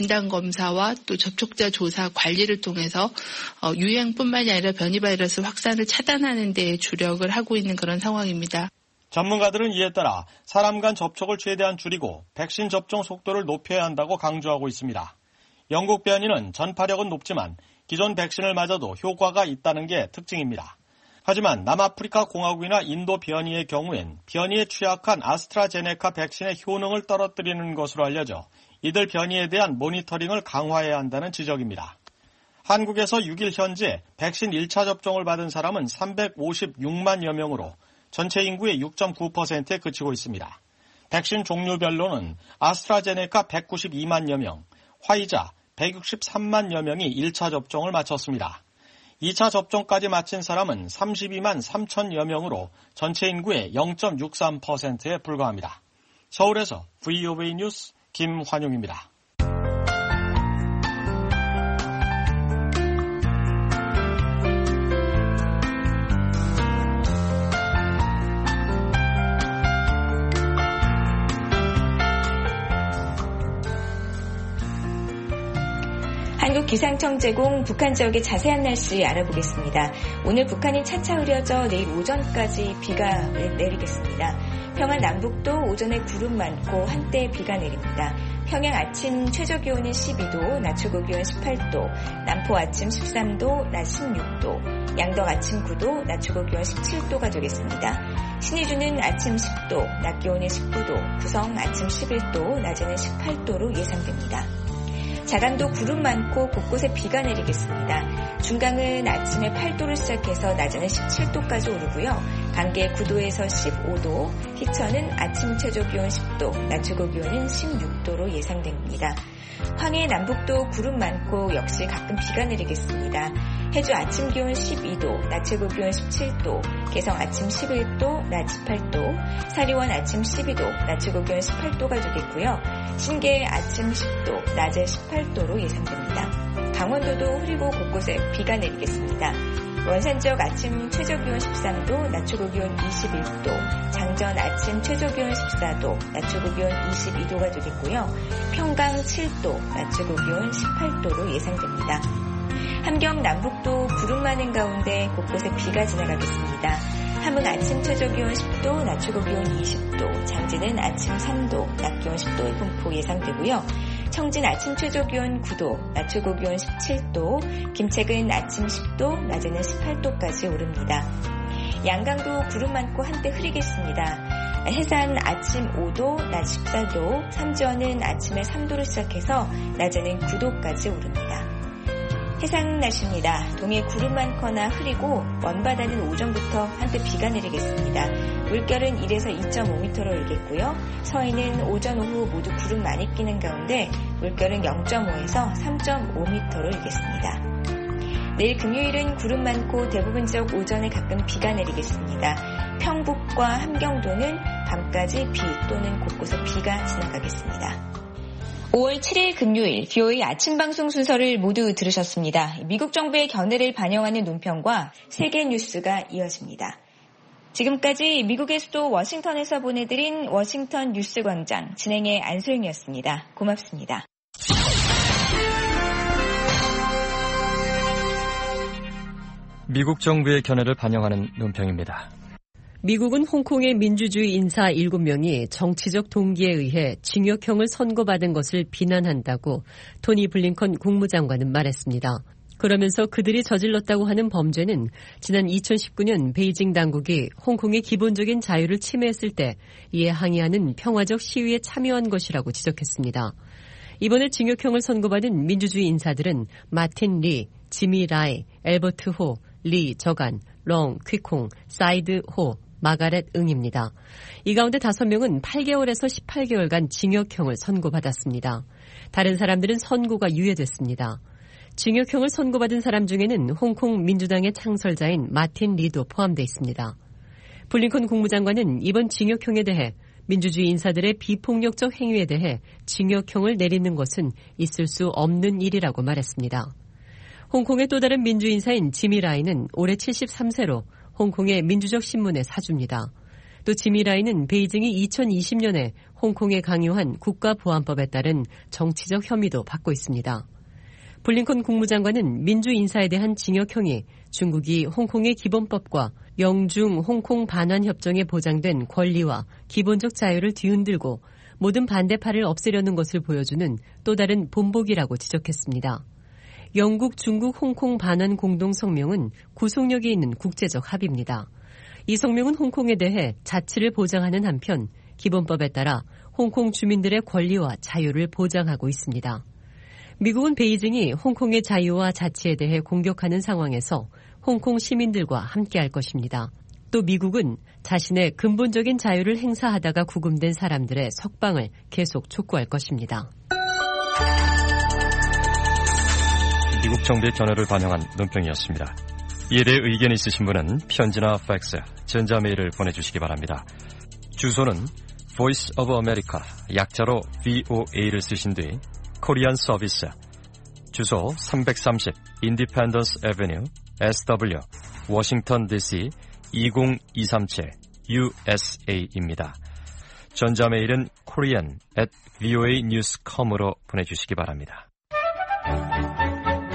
진단검사와 또 접촉자 조사 관리를 통해서 어, 유행뿐만이 아니라 변이 바이러스 확산을 차단하는 데 주력을 하고 있는 그런 상황입니다. 전문가들은 이에 따라 사람 간 접촉을 최대한 줄이고 백신 접종 속도를 높여야 한다고 강조하고 있습니다. 영국 변이는 전파력은 높지만 기존 백신을 맞아도 효과가 있다는 게 특징입니다. 하지만 남아프리카 공화국이나 인도 변이의 경우엔 변이에 취약한 아스트라제네카 백신의 효능을 떨어뜨리는 것으로 알려져 이들 변이에 대한 모니터링을 강화해야 한다는 지적입니다. 한국에서 육 일 현재 백신 일 차 접종을 받은 사람은 삼백오십육만여 명으로 전체 인구의 육 점 구 퍼센트에 그치고 있습니다. 백신 종류별로는 아스트라제네카 백구십이만여 명, 화이자 백육십삼만여 명이 일 차 접종을 마쳤습니다. 이 차 접종까지 마친 사람은 삼십이만 삼천여 명으로 전체 인구의 영 점 육삼 퍼센트에 불과합니다. 서울에서 브이오에이 뉴스 김환용입니다. 한국 기상청 제공 북한 지역의 자세한 날씨 알아보겠습니다. 오늘 북한이 차차 흐려져 내일 오전까지 비가 내리겠습니다. 평안 남북도 오전에 구름 많고 한때 비가 내립니다. 평양 아침 최저기온은 십이 도, 낮 최고기온 십팔 도, 남포 아침 십삼 도, 낮 십육 도, 양덕 아침 구 도, 낮 최고기온 십칠 도가 되겠습니다. 신의주는 아침 십 도, 낮 기온은 십구 도, 구성 아침 십일 도, 낮에는 십팔 도로 예상됩니다. 자간도 구름 많고 곳곳에 비가 내리겠습니다. 중강은 아침에 팔 도를 시작해서 낮에는 십칠 도까지 오르고요. 강계 구 도에서 십오 도, 희천은 아침 최저기온 십 도, 낮 최고기온은 십육 도로 예상됩니다. 황해 남북도 구름 많고 역시 가끔 비가 내리겠습니다. 해주 아침 기온 십이 도, 낮 최고기온 십칠 도, 개성 아침 십일 도, 낮 십팔 도, 사리원 아침 십이 도, 낮 최고기온 십팔 도가 되겠고요. 신계 아침 십 도, 낮에 십팔 도로 예상됩니다. 강원도도 흐리고 곳곳에 비가 내리겠습니다. 원산 지역 아침 최저기온 십삼 도, 낮 최고기온 이십일 도, 장전 아침 최저기온 십사 도, 낮 최고기온 이십이 도가 되겠고요. 평강 칠 도, 낮 최고기온 십팔 도로 예상됩니다. 함경 남북도 구름 많은 가운데 곳곳에 비가 지나가겠습니다. 함흥 아침 최저기온 십 도, 낮 최고기온 이십 도, 장진은 아침 삼 도, 낮 기온 십 도의 분포 예상되고요. 청진 아침 최저기온 구 도, 낮 최고기온 십칠 도, 김책은 아침 십 도, 낮에는 십팔 도까지 오릅니다. 양강도 구름 많고 한때 흐리겠습니다. 해산 아침 오 도, 낮 십사 도, 삼지연은 아침에 삼 도로 시작해서 낮에는 구 도까지 오릅니다. 해상 날씨입니다. 동해 구름 많거나 흐리고 먼바다는 오전부터 한때 비가 내리겠습니다. 물결은 일에서 이 점 오 미터로 일겠고요. 서해는 오전 오후 모두 구름 많이 끼는 가운데 물결은 영 점 오에서 삼 점 오 미터로 일겠습니다. 내일 금요일은 구름 많고 대부분 지역 오전에 가끔 비가 내리겠습니다. 평북과 함경도는 밤까지 비 또는 곳곳에 비가 지나가겠습니다. 오월 칠일 금요일 비오에이 아침 방송 순서를 모두 들으셨습니다. 미국 정부의 견해를 반영하는 논평과 세계 뉴스가 이어집니다. 지금까지 미국의 수도 워싱턴에서 보내드린 워싱턴 뉴스 광장 진행의 안소영이었습니다. 고맙습니다. 미국 정부의 견해를 반영하는 논평입니다. 미국은 홍콩의 민주주의 인사 일곱 명이 정치적 동기에 의해 징역형을 선고받은 것을 비난한다고 토니 블링컨 국무장관은 말했습니다. 그러면서 그들이 저질렀다고 하는 범죄는 지난 이천십구 년 베이징 당국이 홍콩의 기본적인 자유를 침해했을 때 이에 항의하는 평화적 시위에 참여한 것이라고 지적했습니다. 이번에 징역형을 선고받은 민주주의 인사들은 마틴 리, 지미 라이, 엘버트 호, 리 저간, 렁 퀴콩, 사이드 호, 마가렛 응입니다. 이 가운데 다섯 명은 팔 개월에서 십팔 개월간 징역형을 선고받았습니다. 다른 사람들은 선고가 유예됐습니다. 징역형을 선고받은 사람 중에는 홍콩 민주당의 창설자인 마틴 리도 포함되어 있습니다. 블링컨 국무장관은 이번 징역형에 대해 민주주의 인사들의 비폭력적 행위에 대해 징역형을 내리는 것은 있을 수 없는 일이라고 말했습니다. 홍콩의 또 다른 민주인사인 지미 라이는 올해 칠십삼 세로 홍콩의 민주적 신문의 사주입니다. 또 지미 라이는 베이징이 이천이십 년에 홍콩에 강요한 국가보안법에 따른 정치적 혐의도 받고 있습니다. 블링컨 국무장관은 민주인사에 대한 징역형이 중국이 홍콩의 기본법과 영중 홍콩 반환 협정에 보장된 권리와 기본적 자유를 뒤흔들고 모든 반대파를 없애려는 것을 보여주는 또 다른 본보기라고 지적했습니다. 영국, 중국, 홍콩 반환 공동성명은 구속력이 있는 국제적 합의입니다. 이 성명은 홍콩에 대해 자치를 보장하는 한편 기본법에 따라 홍콩 주민들의 권리와 자유를 보장하고 있습니다. 미국은 베이징이 홍콩의 자유와 자치에 대해 공격하는 상황에서 홍콩 시민들과 함께할 것입니다. 또 미국은 자신의 근본적인 자유를 행사하다가 구금된 사람들의 석방을 계속 촉구할 것입니다. 미국 정부의 견해를 반영한 논평이었습니다. 이에 대해 의견이 있으신 분은 편지나 팩스, 전자메일을 보내주시기 바랍니다. 주소는 Voice of America, 약자로 브이오에이를 쓰신 뒤 코리안 서비스, 주소 삼백삼십 Independence Avenue, 에스더블유, 워싱턴 디씨 이공이삼칠 유에스에이입니다. 전자메일은 korean at voanews dot com으로 보내주시기 바랍니다.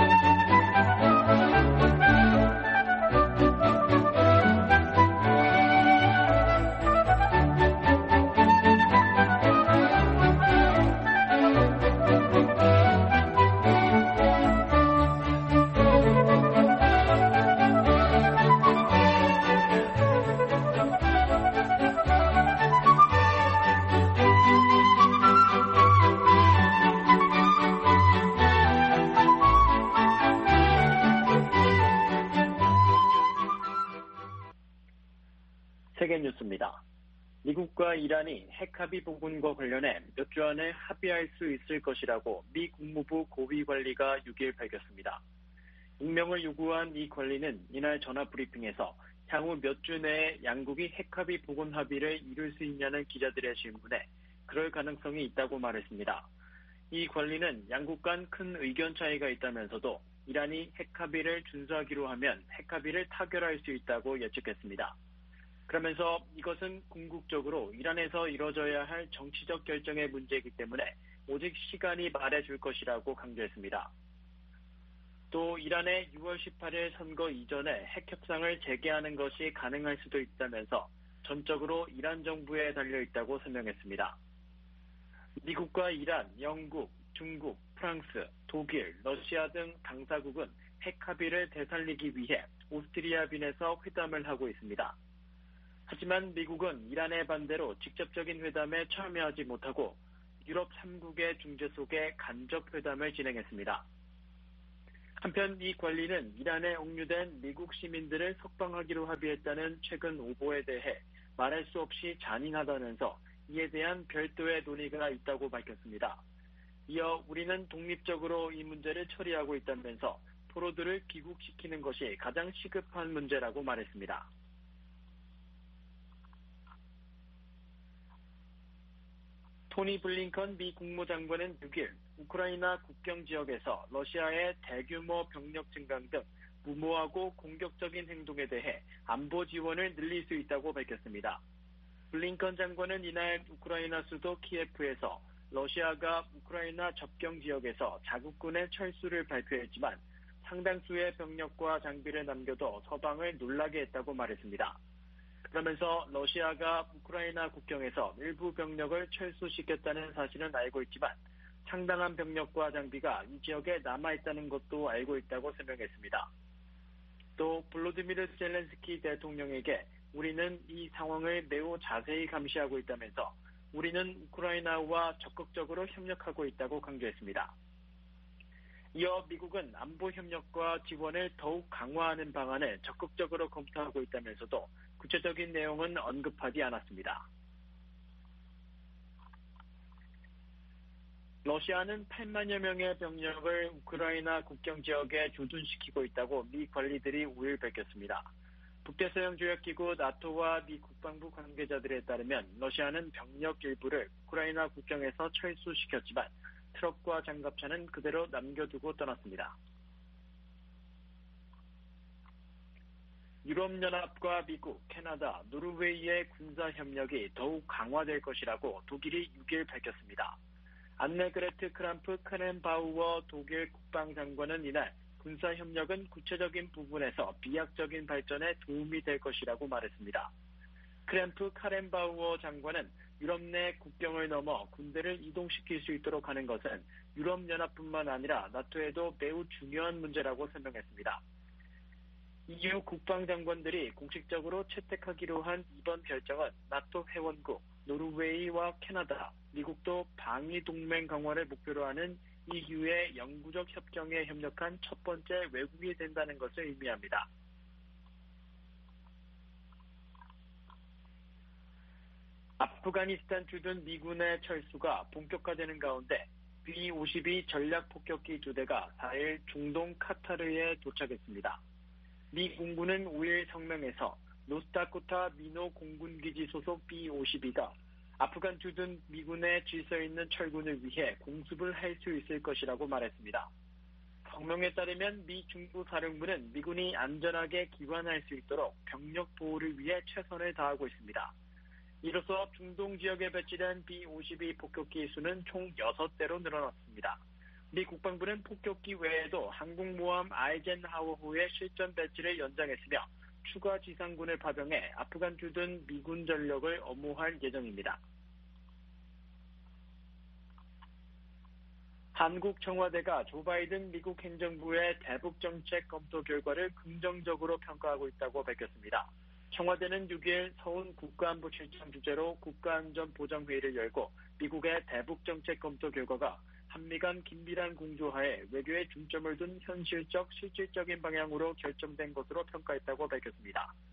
세계 뉴스입니다. 미국과 이란이 핵합의 부분과 관련해 몇 주 안에 합의할 수 있을 것이라고 미 국무부 고위 관리가 육 일 밝혔습니다. 익명을 요구한 이 관리는 이날 전화 브리핑에서 향후 몇 주 내에 양국이 핵합의 부분 합의를 이룰 수 있냐는 기자들의 질문에 그럴 가능성이 있다고 말했습니다. 이 관리는 양국 간 큰 의견 차이가 있다면서도 이란이 핵합의를 준수하기로 하면 핵합의를 타결할 수 있다고 예측했습니다. 그러면서 이것은 궁극적으로 이란에서 이뤄져야 할 정치적 결정의 문제이기 때문에 오직 시간이 말해줄 것이라고 강조했습니다. 또 이란의 유월 십팔일 선거 이전에 핵 협상을 재개하는 것이 가능할 수도 있다면서 전적으로 이란 정부에 달려있다고 설명했습니다. 미국과 이란, 영국, 중국, 프랑스, 독일, 러시아 등 당사국은 핵 합의를 되살리기 위해 오스트리아 빈에서 회담을 하고 있습니다. 하지만 미국은 이란의 반대로 직접적인 회담에 참여하지 못하고 유럽 삼 국의 중재 속에 간접 회담을 진행했습니다. 한편 이 관리는 이란에 억류된 미국 시민들을 석방하기로 합의했다는 최근 오보에 대해 말할 수 없이 잔인하다면서 이에 대한 별도의 논의가 있다고 밝혔습니다. 이어 우리는 독립적으로 이 문제를 처리하고 있다면서 포로들을 귀국시키는 것이 가장 시급한 문제라고 말했습니다. 토니 블링컨 미 국무장관은 육 일 우크라이나 국경 지역에서 러시아의 대규모 병력 증강 등 무모하고 공격적인 행동에 대해 안보 지원을 늘릴 수 있다고 밝혔습니다. 블링컨 장관은 이날 우크라이나 수도 키예프에서 러시아가 우크라이나 접경 지역에서 자국군의 철수를 발표했지만 상당수의 병력과 장비를 남겨둬 서방을 놀라게 했다고 말했습니다. 그러면서 러시아가 우크라이나 국경에서 일부 병력을 철수시켰다는 사실은 알고 있지만 상당한 병력과 장비가 이 지역에 남아있다는 것도 알고 있다고 설명했습니다. 또 볼로디미르 젤렌스키 대통령에게 우리는 이 상황을 매우 자세히 감시하고 있다면서 우리는 우크라이나와 적극적으로 협력하고 있다고 강조했습니다. 이어 미국은 안보 협력과 지원을 더욱 강화하는 방안을 적극적으로 검토하고 있다면서도 구체적인 내용은 언급하지 않았습니다. 러시아는 팔만여 명의 병력을 우크라이나 국경 지역에 조준시키고 있다고 미 관리들이 오 일 밝혔습니다. 북대서양조약기구 나토와 미 국방부 관계자들에 따르면 러시아는 병력 일부를 우크라이나 국경에서 철수시켰지만 트럭과 장갑차는 그대로 남겨두고 떠났습니다. 유럽연합과 미국, 캐나다, 노르웨이의 군사협력이 더욱 강화될 것이라고 독일이 육 일 밝혔습니다. 안네그레트 크람프 크넨바우어 독일 국방장관은 이날 군사협력은 구체적인 부분에서 비약적인 발전에 도움이 될 것이라고 말했습니다. 크램프 카렌바우어 장관은 유럽 내 국경을 넘어 군대를 이동시킬 수 있도록 하는 것은 유럽연합뿐만 아니라 나토에도 매우 중요한 문제라고 설명했습니다. 이유 국방장관들이 공식적으로 채택하기로 한 이번 결정은 나토 회원국, 노르웨이와 캐나다, 미국도 방위동맹 강화를 목표로 하는 이유의 영구적 협정에 협력한 첫 번째 외국이 된다는 것을 의미합니다. 아프가니스탄 주둔 미군의 철수가 본격화되는 가운데 비 오십이 전략폭격기 두 대가 사 일 중동 카타르에 도착했습니다. 미 공군은 오 일 성명에서 노스다코타 미노 공군기지 소속 비 오십이가 아프간 주둔 미군의 질서 있는 철군을 위해 공습을 할 수 있을 것이라고 말했습니다. 성명에 따르면 미 중부사령부는 미군이 안전하게 기관할 수 있도록 병력 보호를 위해 최선을 다하고 있습니다. 이로써 중동 지역에 배치된 비 오십이 폭격기 수는 총 여섯 대로 늘어났습니다. 미 국방부는 폭격기 외에도 항공모함 아이젠하워호의 실전 배치를 연장했으며 추가 지상군을 파병해 아프간 주둔 미군 전력을 엄호할 예정입니다. 한국 청와대가 조 바이든 미국 행정부의 대북 정책 검토 결과를 긍정적으로 평가하고 있다고 밝혔습니다. 청와대는 육 일 서훈 국가안보 실장 주재로 국가안전보장회의를 열고 미국의 대북 정책 검토 결과가 한미 간 긴밀한 공조하에 외교에 중점을 둔 현실적, 실질적인 방향으로 결정된 것으로 평가했다고 밝혔습니다.